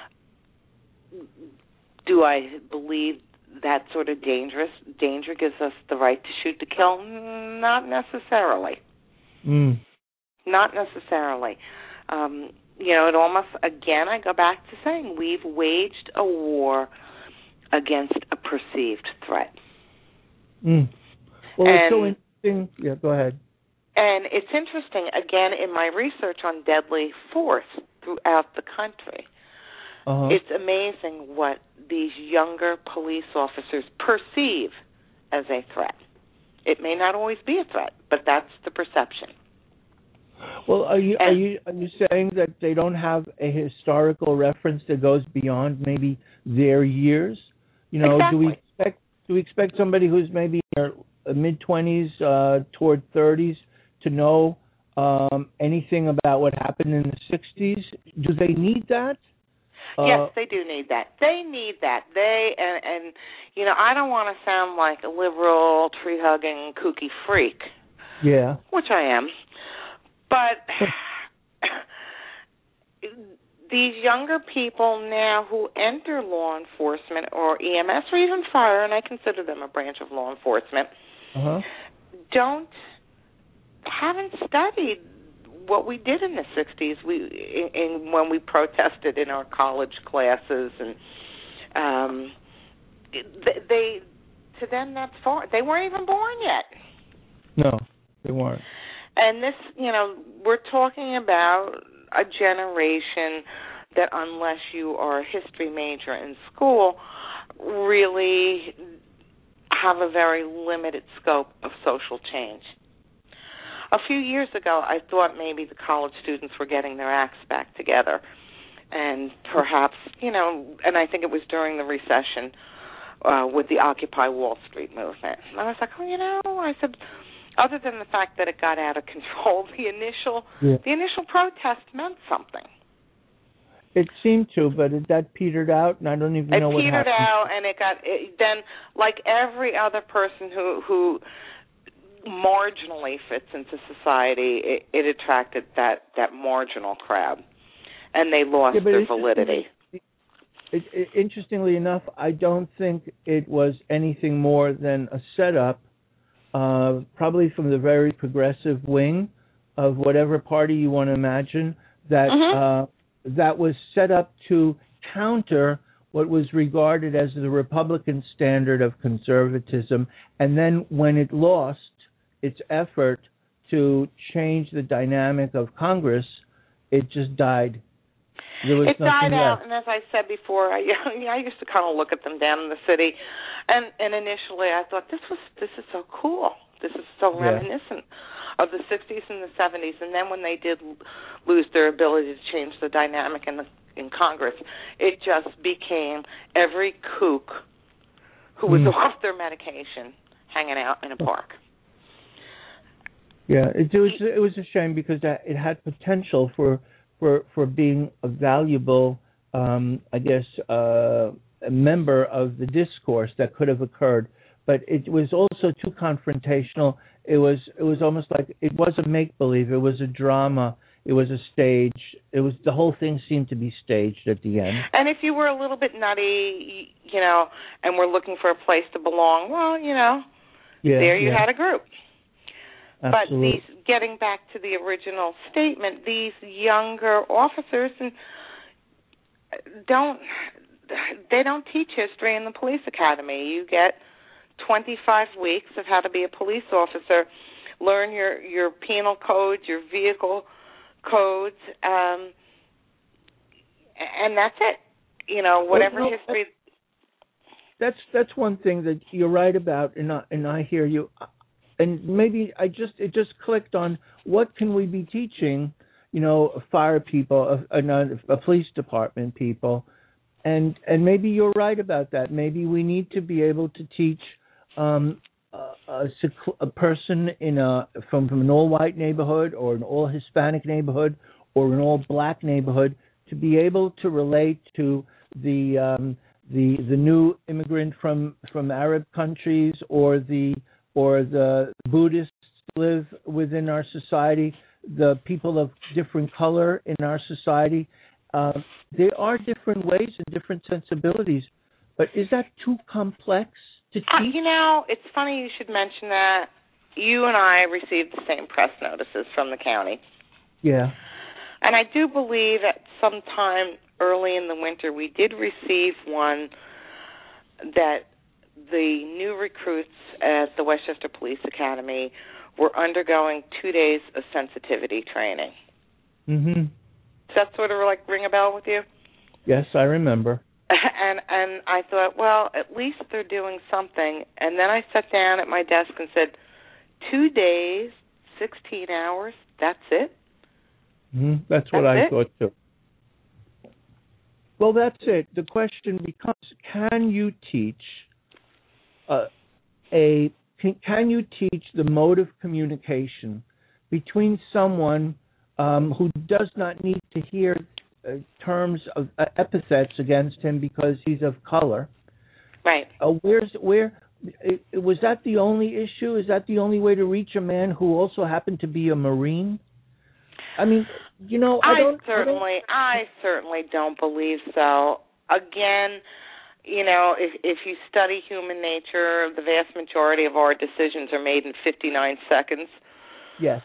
Do I believe that sort of danger gives us the right to shoot to kill? Not necessarily. Not necessarily. It almost, again, I go back to saying we've waged a war against a perceived threat. Well, it's so interesting. Yeah, go ahead. And it's interesting, again, in my research on deadly force throughout the country, it's amazing what these younger police officers perceive as a threat. It may not always be a threat, but that's the perception. Well, are you saying that they don't have a historical reference that goes beyond maybe their years? Exactly. Do we expect somebody who's maybe in their mid-20s toward 30s to know anything about what happened in the 60s? Do they need that? Yes, they do need that. They need that. And I don't want to sound like a liberal, tree-hugging, kooky freak. Yeah. Which I am. But these younger people now who enter law enforcement or EMS or even fire, and I consider them a branch of law enforcement, haven't studied what we did in the 60s when we protested in our college classes. And to them, that's far. They weren't even born yet. No, they weren't. And this, we're talking about a generation that, unless you are a history major in school, really have a very limited scope of social change. A few years ago, I thought maybe the college students were getting their acts back together. And perhaps, and I think it was during the recession with the Occupy Wall Street movement. And I was like, I said, other than the fact that it got out of control, the initial protest meant something. It seemed to, but that petered out, and I don't even know what happened. It petered out, and then, like every other person who marginally fits into society, it attracted that marginal crowd, and they lost their validity. Interestingly enough, I don't think it was anything more than a setup, probably from the very progressive wing of whatever party you want to imagine, that that was set up to counter what was regarded as the Republican standard of conservatism. And then when it lost its effort to change the dynamic of Congress, it just died. It died out, and as I said before, I used to kind of look at them down in the city, and initially I thought this is so cool. This is so reminiscent of the 60s and the 70s. And then when they did lose their ability to change the dynamic in in Congress. It just became every kook who was off their medication hanging out in a park. Yeah, it was a shame because it had potential for being a valuable, a member of the discourse that could have occurred. But it was also too confrontational. It was almost like it was a make-believe. It was a drama. It was a stage. The whole thing seemed to be staged at the end. And if you were a little bit nutty, and were looking for a place to belong, well, there you had a group. Absolutely. But getting back to the original statement, these younger officers don't teach history in the police academy. You get 25 weeks of how to be a police officer, learn your penal codes, your vehicle codes, and that's it. Whatever history. That's one thing that you're right about, and I hear you. And maybe it just clicked on what can we be teaching, fire people, a police department people, and maybe you're right about that. Maybe we need to be able to teach a person from an all-white neighborhood or an all-Hispanic neighborhood or an all-black neighborhood to be able to relate to the new immigrant from Arab countries or the Buddhists live within our society, the people of different color in our society. There are different ways and different sensibilities, but is that too complex to teach? It's funny you should mention that. You and I received the same press notices from the county. Yeah. And I do believe at some time early in the winter we did receive one that the new recruits at the Westchester Police Academy were undergoing 2 days of sensitivity training. Mm-hmm. Does that sort of ring a bell with you? Yes, I remember. And I thought, well, at least they're doing something. And then I sat down at my desk and said, 2 days, 16 hours, that's it? Mm-hmm. That's what I thought too. Well, that's it. The question becomes, can you teach can you teach the mode of communication between someone who does not need to hear terms of epithets against him because he's of color? Right. Was that the only issue? Is that the only way to reach a man who also happened to be a Marine? I mean, I certainly don't believe so. Again, if you study human nature, the vast majority of our decisions are made in 59 seconds. Yes.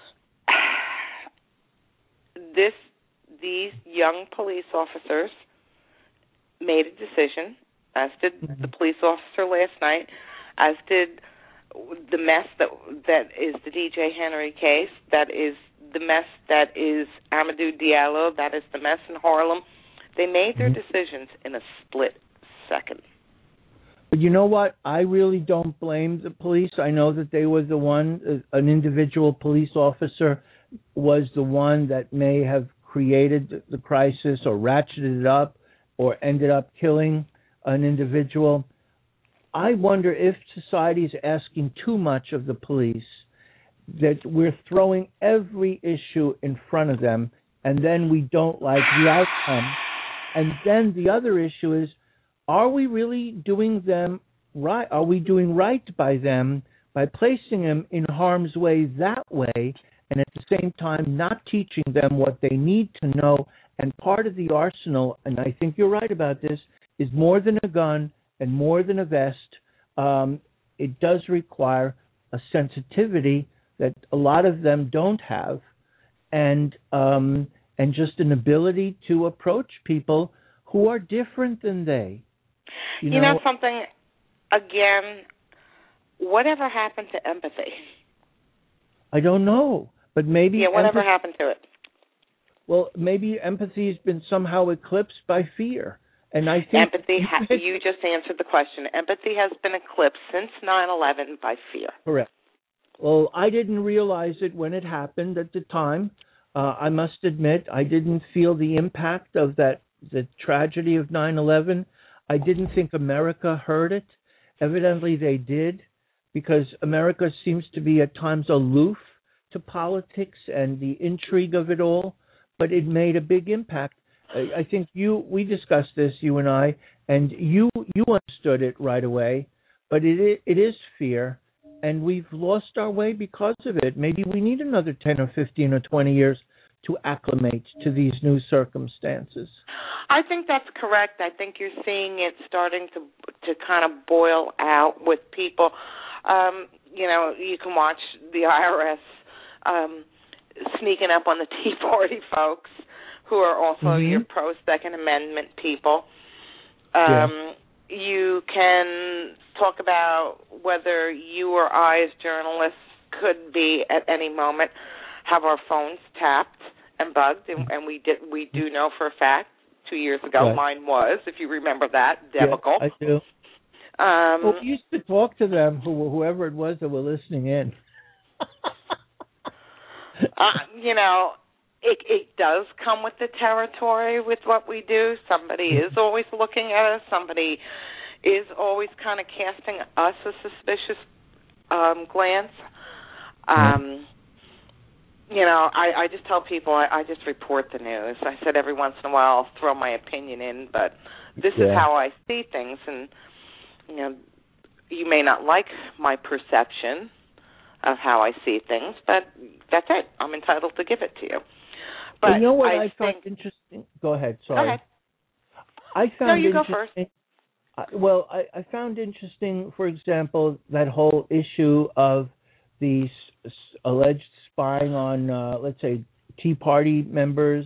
These young police officers made a decision, as did the police officer last night, as did the mess that is the DJ Henry case, that is the mess that is Amadou Diallo, that is the mess in Harlem. They made their decisions in a split second. But you know what? I really don't blame the police. I know that they were the one, an individual police officer was the one that may have created the crisis or ratcheted it up or ended up killing an individual. I wonder if society is asking too much of the police, that we're throwing every issue in front of them and then we don't like the outcome. And then the other issue is, are we really doing them right? Are we doing right by them by placing them in harm's way that way and at the same time not teaching them what they need to know? And part of the arsenal, and I think you're right about this, is more than a gun and more than a vest. It does require a sensitivity that a lot of them don't have, and just an ability to approach people who are different than they. You know something, again, whatever happened to empathy? I don't know, but maybe... Yeah, whatever happened to it? Well, maybe empathy has been somehow eclipsed by fear. And I think... Empathy, you just answered the question. Empathy has been eclipsed since 9/11 by fear. Correct. Well, I didn't realize it when it happened at the time. I must admit, I didn't feel the impact of that the tragedy of 9/11. I didn't think America heard it. Evidently, they did, because America seems to be at times aloof to politics and the intrigue of it all. But it made a big impact. I think we discussed this, you and I, and you understood it right away. But it is fear, and we've lost our way because of it. Maybe we need another 10 or 15 or 20 years to acclimate to these new circumstances. I think that's correct. I think you're seeing it starting to kind of boil out with people. You can watch the IRS sneaking up on the Tea Party folks who are also your pro-Second Amendment people. You can talk about whether you or I as journalists could be at any moment have our phones tapped and bugged, and we do know for a fact 2 years ago mine was, if you remember that, debacle. Yeah, I do. Well, we used to talk to them, whoever it was that were listening in. It does come with the territory with what we do. Somebody is always looking at us. Somebody is always kind of casting us a suspicious glance. I just tell people I just report the news. I said every once in a while I'll throw my opinion in, but this is how I see things. And, you may not like my perception of how I see things, but that's it. I'm entitled to give it to you. But you know what I found interesting? Go ahead. Sorry. Go ahead. I found you go first. Well, I found interesting, for example, that whole issue of the alleged spying on, let's say, Tea Party members,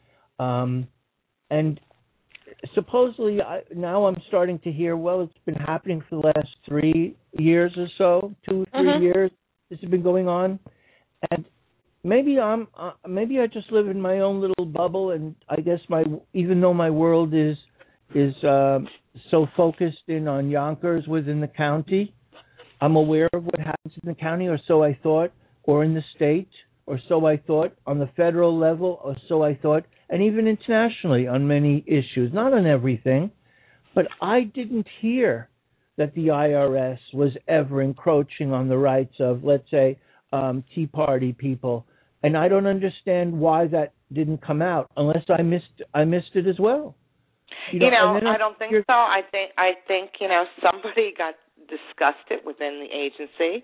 and supposedly now I'm starting to hear, well, it's been happening for the last 3 years or so, 2 or 3 years. This has been going on, and maybe I just live in my own little bubble, and I guess even though my world is so focused in on Yonkers within the county, I'm aware of what happens in the county, or so I thought, or in the state, or so I thought, on the federal level, or so I thought, and even internationally on many issues, not on everything. But I didn't hear that the IRS was ever encroaching on the rights of, let's say, Tea Party people. And I don't understand why that didn't come out, unless I missed it as well. I don't think so. I think somebody got discussed it within the agency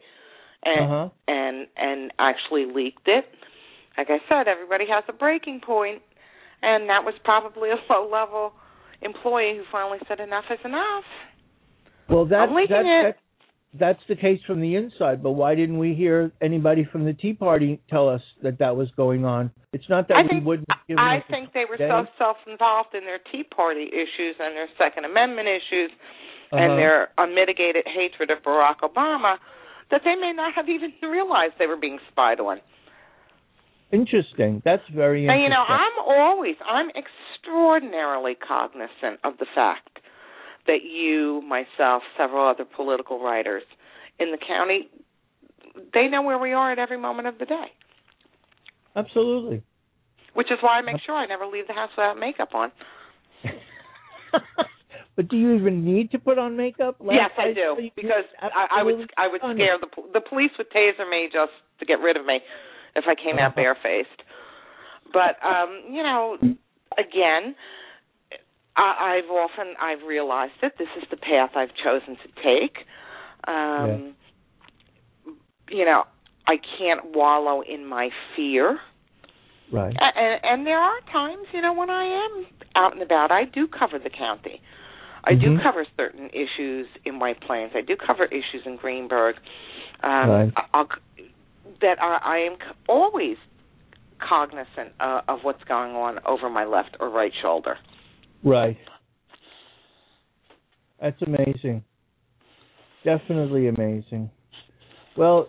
and actually leaked it. Like I said, everybody has a breaking point, and that was probably a low-level employee who finally said enough is enough. Well, that's the case from the inside, but why didn't we hear anybody from the Tea Party tell us that was going on? It's not that we wouldn't give them I think they were so self-involved in their Tea Party issues and their Second Amendment issues and their unmitigated hatred of Barack Obama that they may not have even realized they were being spied on. Interesting. That's very interesting. And, I'm extraordinarily cognizant of the fact that you, myself, several other political writers in the county, they know where we are at every moment of the day. Absolutely. Which is why I make sure I never leave the house without makeup on. But do you even need to put on makeup? Yes, I do, because I would scare the police would taser me just to get rid of me if I came out barefaced. But again, I've realized that this is the path I've chosen to take. I can't wallow in my fear. Right. And there are times, when I am out and about, I do cover the county. I do cover certain issues in White Plains. I do cover issues in Greenberg. Right. That I am always cognizant of what's going on over my left or right shoulder. Right. That's amazing. Definitely amazing. Well,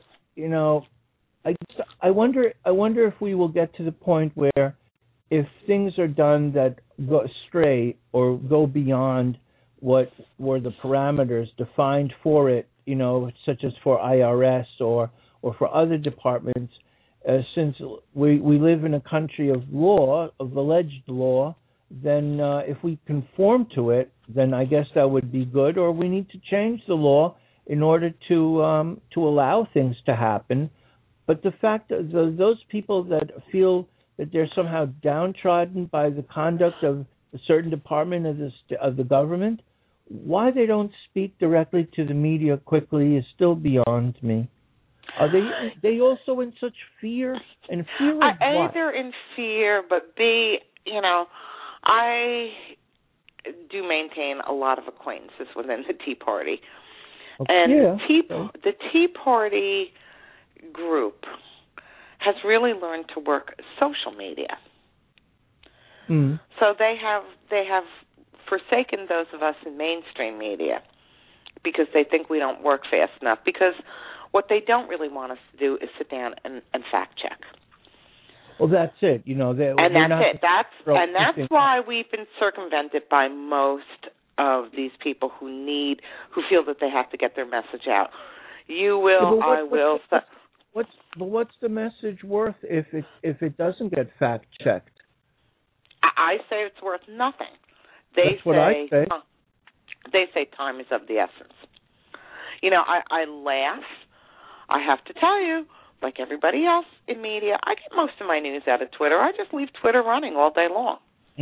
I wonder if we will get to the point where, if things are done that go astray or go beyond what were the parameters defined for it, such as for IRS or for other departments, since we live in a country of law, of alleged law, then if we conform to it, then I guess that would be good. Or we need to change the law in order to allow things to happen. But the fact that those people that feel that they're somehow downtrodden by the conduct of a certain department of the government, why they don't speak directly to the media quickly is still beyond me. Are they also in such fear? And fear of what? Either in fear, but B, I do maintain a lot of acquaintances within the Tea Party. Okay. And the Tea Party group has really learned to work social media. Mm. So they have forsaken those of us in mainstream media because they think we don't work fast enough. Because what they don't really want us to do is sit down and fact check. Well, that's it. That's why we've been circumvented by most of these people who feel that they have to get their message out. You will, I will. What's the message worth if it doesn't get fact checked? I say it's worth nothing. That's what I say. They say time is of the essence. I laugh. I have to tell you, like everybody else in media, I get most of my news out of Twitter. I just leave Twitter running all day long.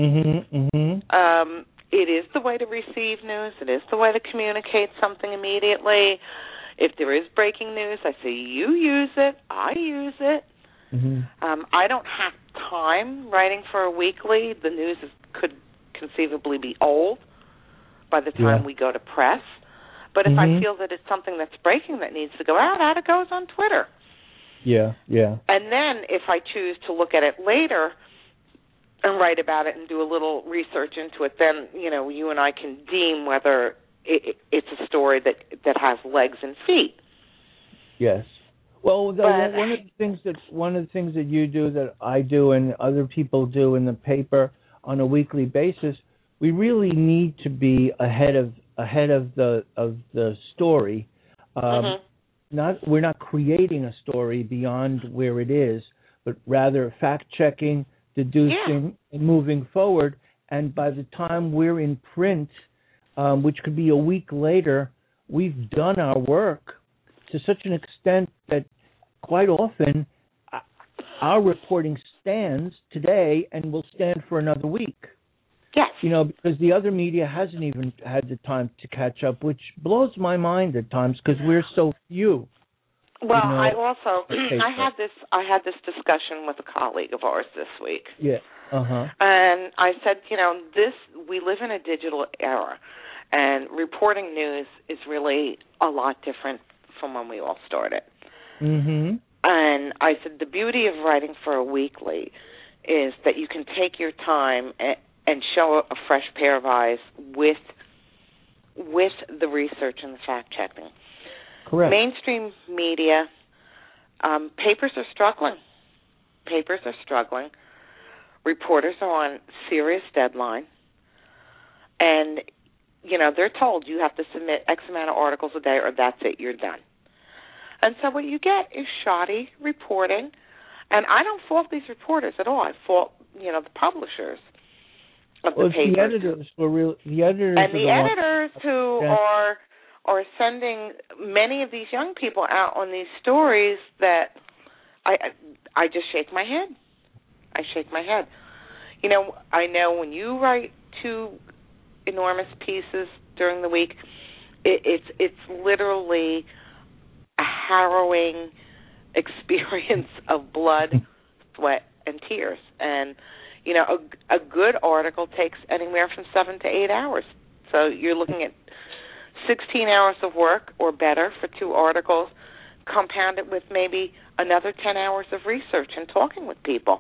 It is the way to receive news. It is the way to communicate something immediately. If there is breaking news, I say you use it. I use it. I don't have time writing for a weekly. The news could conceivably be old by the time we go to press. But if I feel that it's something that's breaking that needs to go out, it goes on Twitter. Yeah. And then if I choose to look at it later and write about it and do a little research into it, then, you and I can deem whether it's a story that has legs and feet. Yes. Well, one of the things that you do, that I do, and other people do in the paper on a weekly basis, we really need to be ahead of the story. We're not creating a story beyond where it is, but rather fact checking, deducing, and moving forward. And by the time we're in print, which could be a week later, we've done our work to such an extent that quite often our reporting stands today and will stand for another week. Yes. Because the other media hasn't even had the time to catch up, which blows my mind at times because we're so few. Well, I also I had this discussion with a colleague of ours this week. Yeah. And I said, we live in a digital era, and reporting news is really a lot different from when we all started. And I said the beauty of writing for a weekly is that you can take your time and show a fresh pair of eyes with the research and the fact-checking. Correct. Mainstream media, papers are struggling. Reporters are on serious deadline. And, they're told you have to submit X amount of articles a day or that's it, you're done. And so what you get is shoddy reporting. And I don't fault these reporters at all. I fault, the publishers of the papers. The editors who are sending many of these young people out on these stories that I just shake my head. I know when you write 2 enormous pieces during the week, it's literally a harrowing experience of blood, sweat, and tears. And, a good article takes anywhere from 7 to 8 hours. So you're looking at 16 hours of work or better for 2 articles, compounded with maybe another 10 hours of research and talking with people.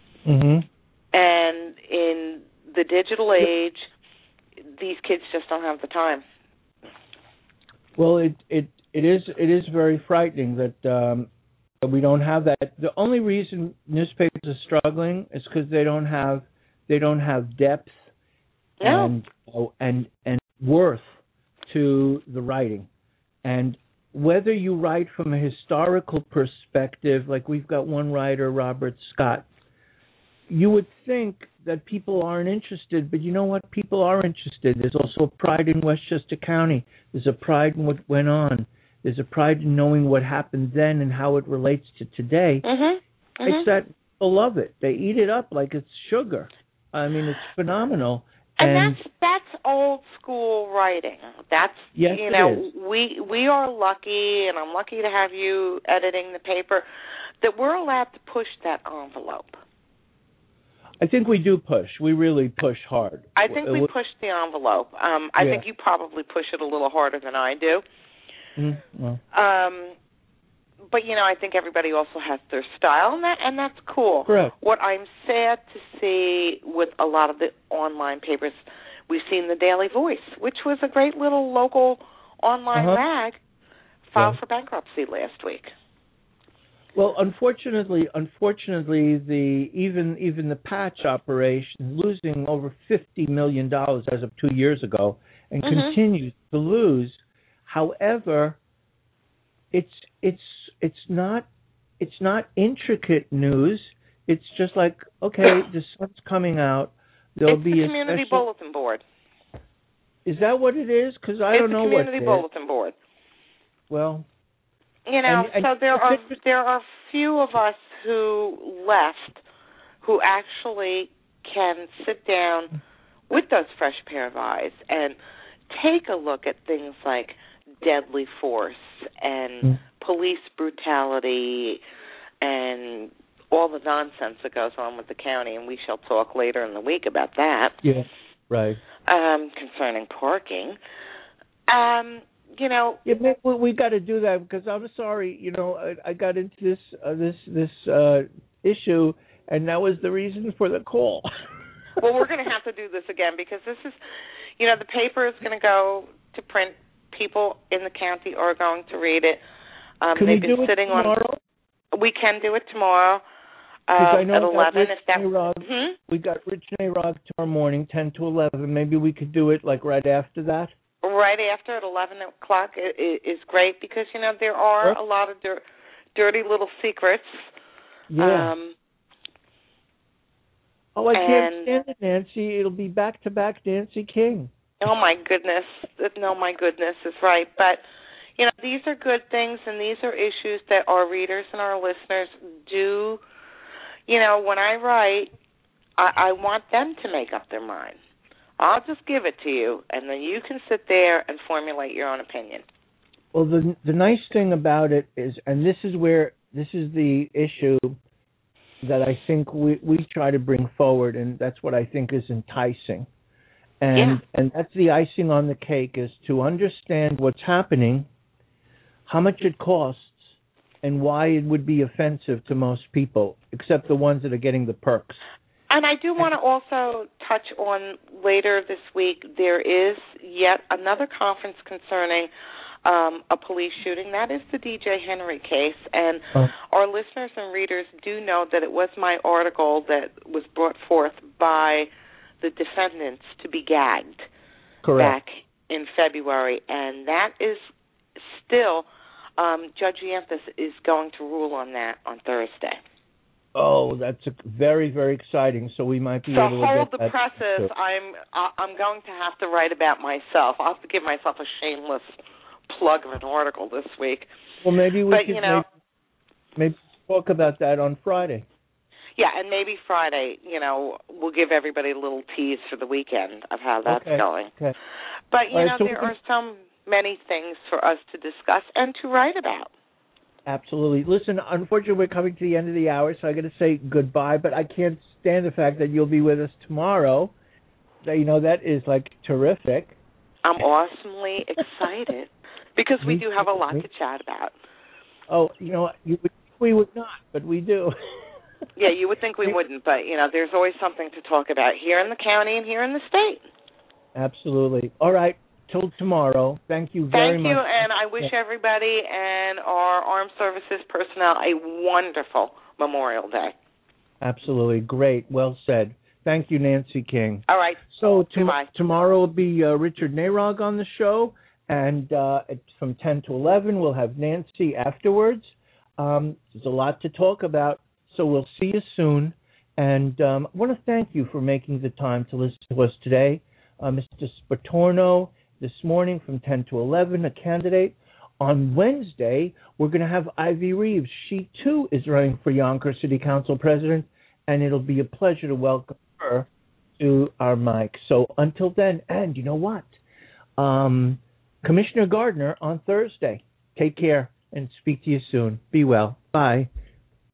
And in the digital age, these kids just don't have the time. Well, it is very frightening that we don't have that. The only reason newspapers are struggling is because they don't have depth and worth to the writing. And whether you write from a historical perspective, like we've got one writer, Robert Scott, you would think that people aren't interested, but you know what? People are interested. There's also a pride in Westchester County. There's a pride in what went on. There's a pride in knowing what happened then and how it relates to today. It's that people love it. They eat it up like it's sugar. I mean, it's phenomenal. And that's old school writing. That's yes, you know, it is. we are lucky, and I'm lucky to have you editing the paper, that we're allowed to push that envelope. I think we do push. We really push hard. I think we push the envelope. I think you probably push it a little harder than I do. Well. But, you know, I think everybody also has their style, and that's cool. Correct. What I'm sad to see with a lot of the online papers, we've seen the Daily Voice, which was a great little local online rag, filed for bankruptcy last week. Well, unfortunately, even the Patch operation, losing over $50 million as of 2 years ago, and continues to lose. However, it's not intricate news. It's just like, okay, the sun's coming out. There'll be a community bulletin board. Is that what it is? Because I don't know what it is. It's a community bulletin board. Well, you know, so there are few of us who left who actually can sit down with those fresh pair of eyes and take a look at things like deadly force and police brutality and all the nonsense that goes on with the county, and we shall talk later in the week about that. Yeah, right. Concerning parking. You know, we got to do that because I'm sorry. You know, I got into this issue, and that was the reason for the call. Well, we're going to have to do this again because this is, you know, the paper is going to go to print. People in the county are going to read it. Can they've we been do it sitting tomorrow? We can do it tomorrow I know at 11. We got Rich Narog tomorrow morning, 10 to 11. Maybe we could do it like right after that. Right after at 11 o'clock is great because, you know, there are a lot of dirty little secrets. Yeah. I can't stand it, Nancy. It'll be back-to-back Nancy King. Oh, my goodness. No, my goodness is right. But, you know, these are good things, and these are issues that our readers and our listeners do. You know, when I write, I want them to make up their mind. I'll just give it to you, and then you can sit there and formulate your own opinion. Well, the nice thing about it is, and this is the issue that I think we try to bring forward, and that's what I think is enticing. And that's the icing on the cake, is to understand what's happening, how much it costs, and why it would be offensive to most people, except the ones that are getting the perks. And I do want to also touch on later this week, there is yet another conference concerning a police shooting. That is the DJ Henry case. And our listeners and readers do know that it was my article that was brought forth by the defendants to be gagged back in February. And that is still, Judge Yanthus is going to rule on that on Thursday. Oh, that's very, very exciting. So we might be able to hold get the presses. I'm going to have to write about myself. I'll have to give myself a shameless plug of an article this week. Well, maybe we could maybe talk about that on Friday. Yeah, and maybe Friday, you know, we'll give everybody a little tease for the weekend of how that's going. Okay. But, you know, there are so many things for us to discuss and to write about. Absolutely. Listen, unfortunately, we're coming to the end of the hour, so I got to say goodbye, but I can't stand the fact that you'll be with us tomorrow. You know, that is, like, terrific. I'm awesomely excited because we do have a lot to chat about. Oh, you know, we would not, but we do. Yeah, you would think we wouldn't, but, you know, there's always something to talk about here in the county and here in the state. Absolutely. All right. Till tomorrow. Thank you very much. Thank you, and I wish everybody and our armed services personnel a wonderful Memorial Day. Absolutely. Great. Well said. Thank you, Nancy King. All right. So tomorrow will be Richard Narog on the show, and from 10 to 11 we'll have Nancy afterwards. There's a lot to talk about, so we'll see you soon. And I want to thank you for making the time to listen to us today. Mr. Spitorno, this morning from 10 to 11, a candidate. On Wednesday, we're going to have Ivy Reeves. She, too, is running for Yonkers City Council President, and it'll be a pleasure to welcome her to our mic. So until then, and you know what? Commissioner Gardner on Thursday. Take care and speak to you soon. Be well. Bye.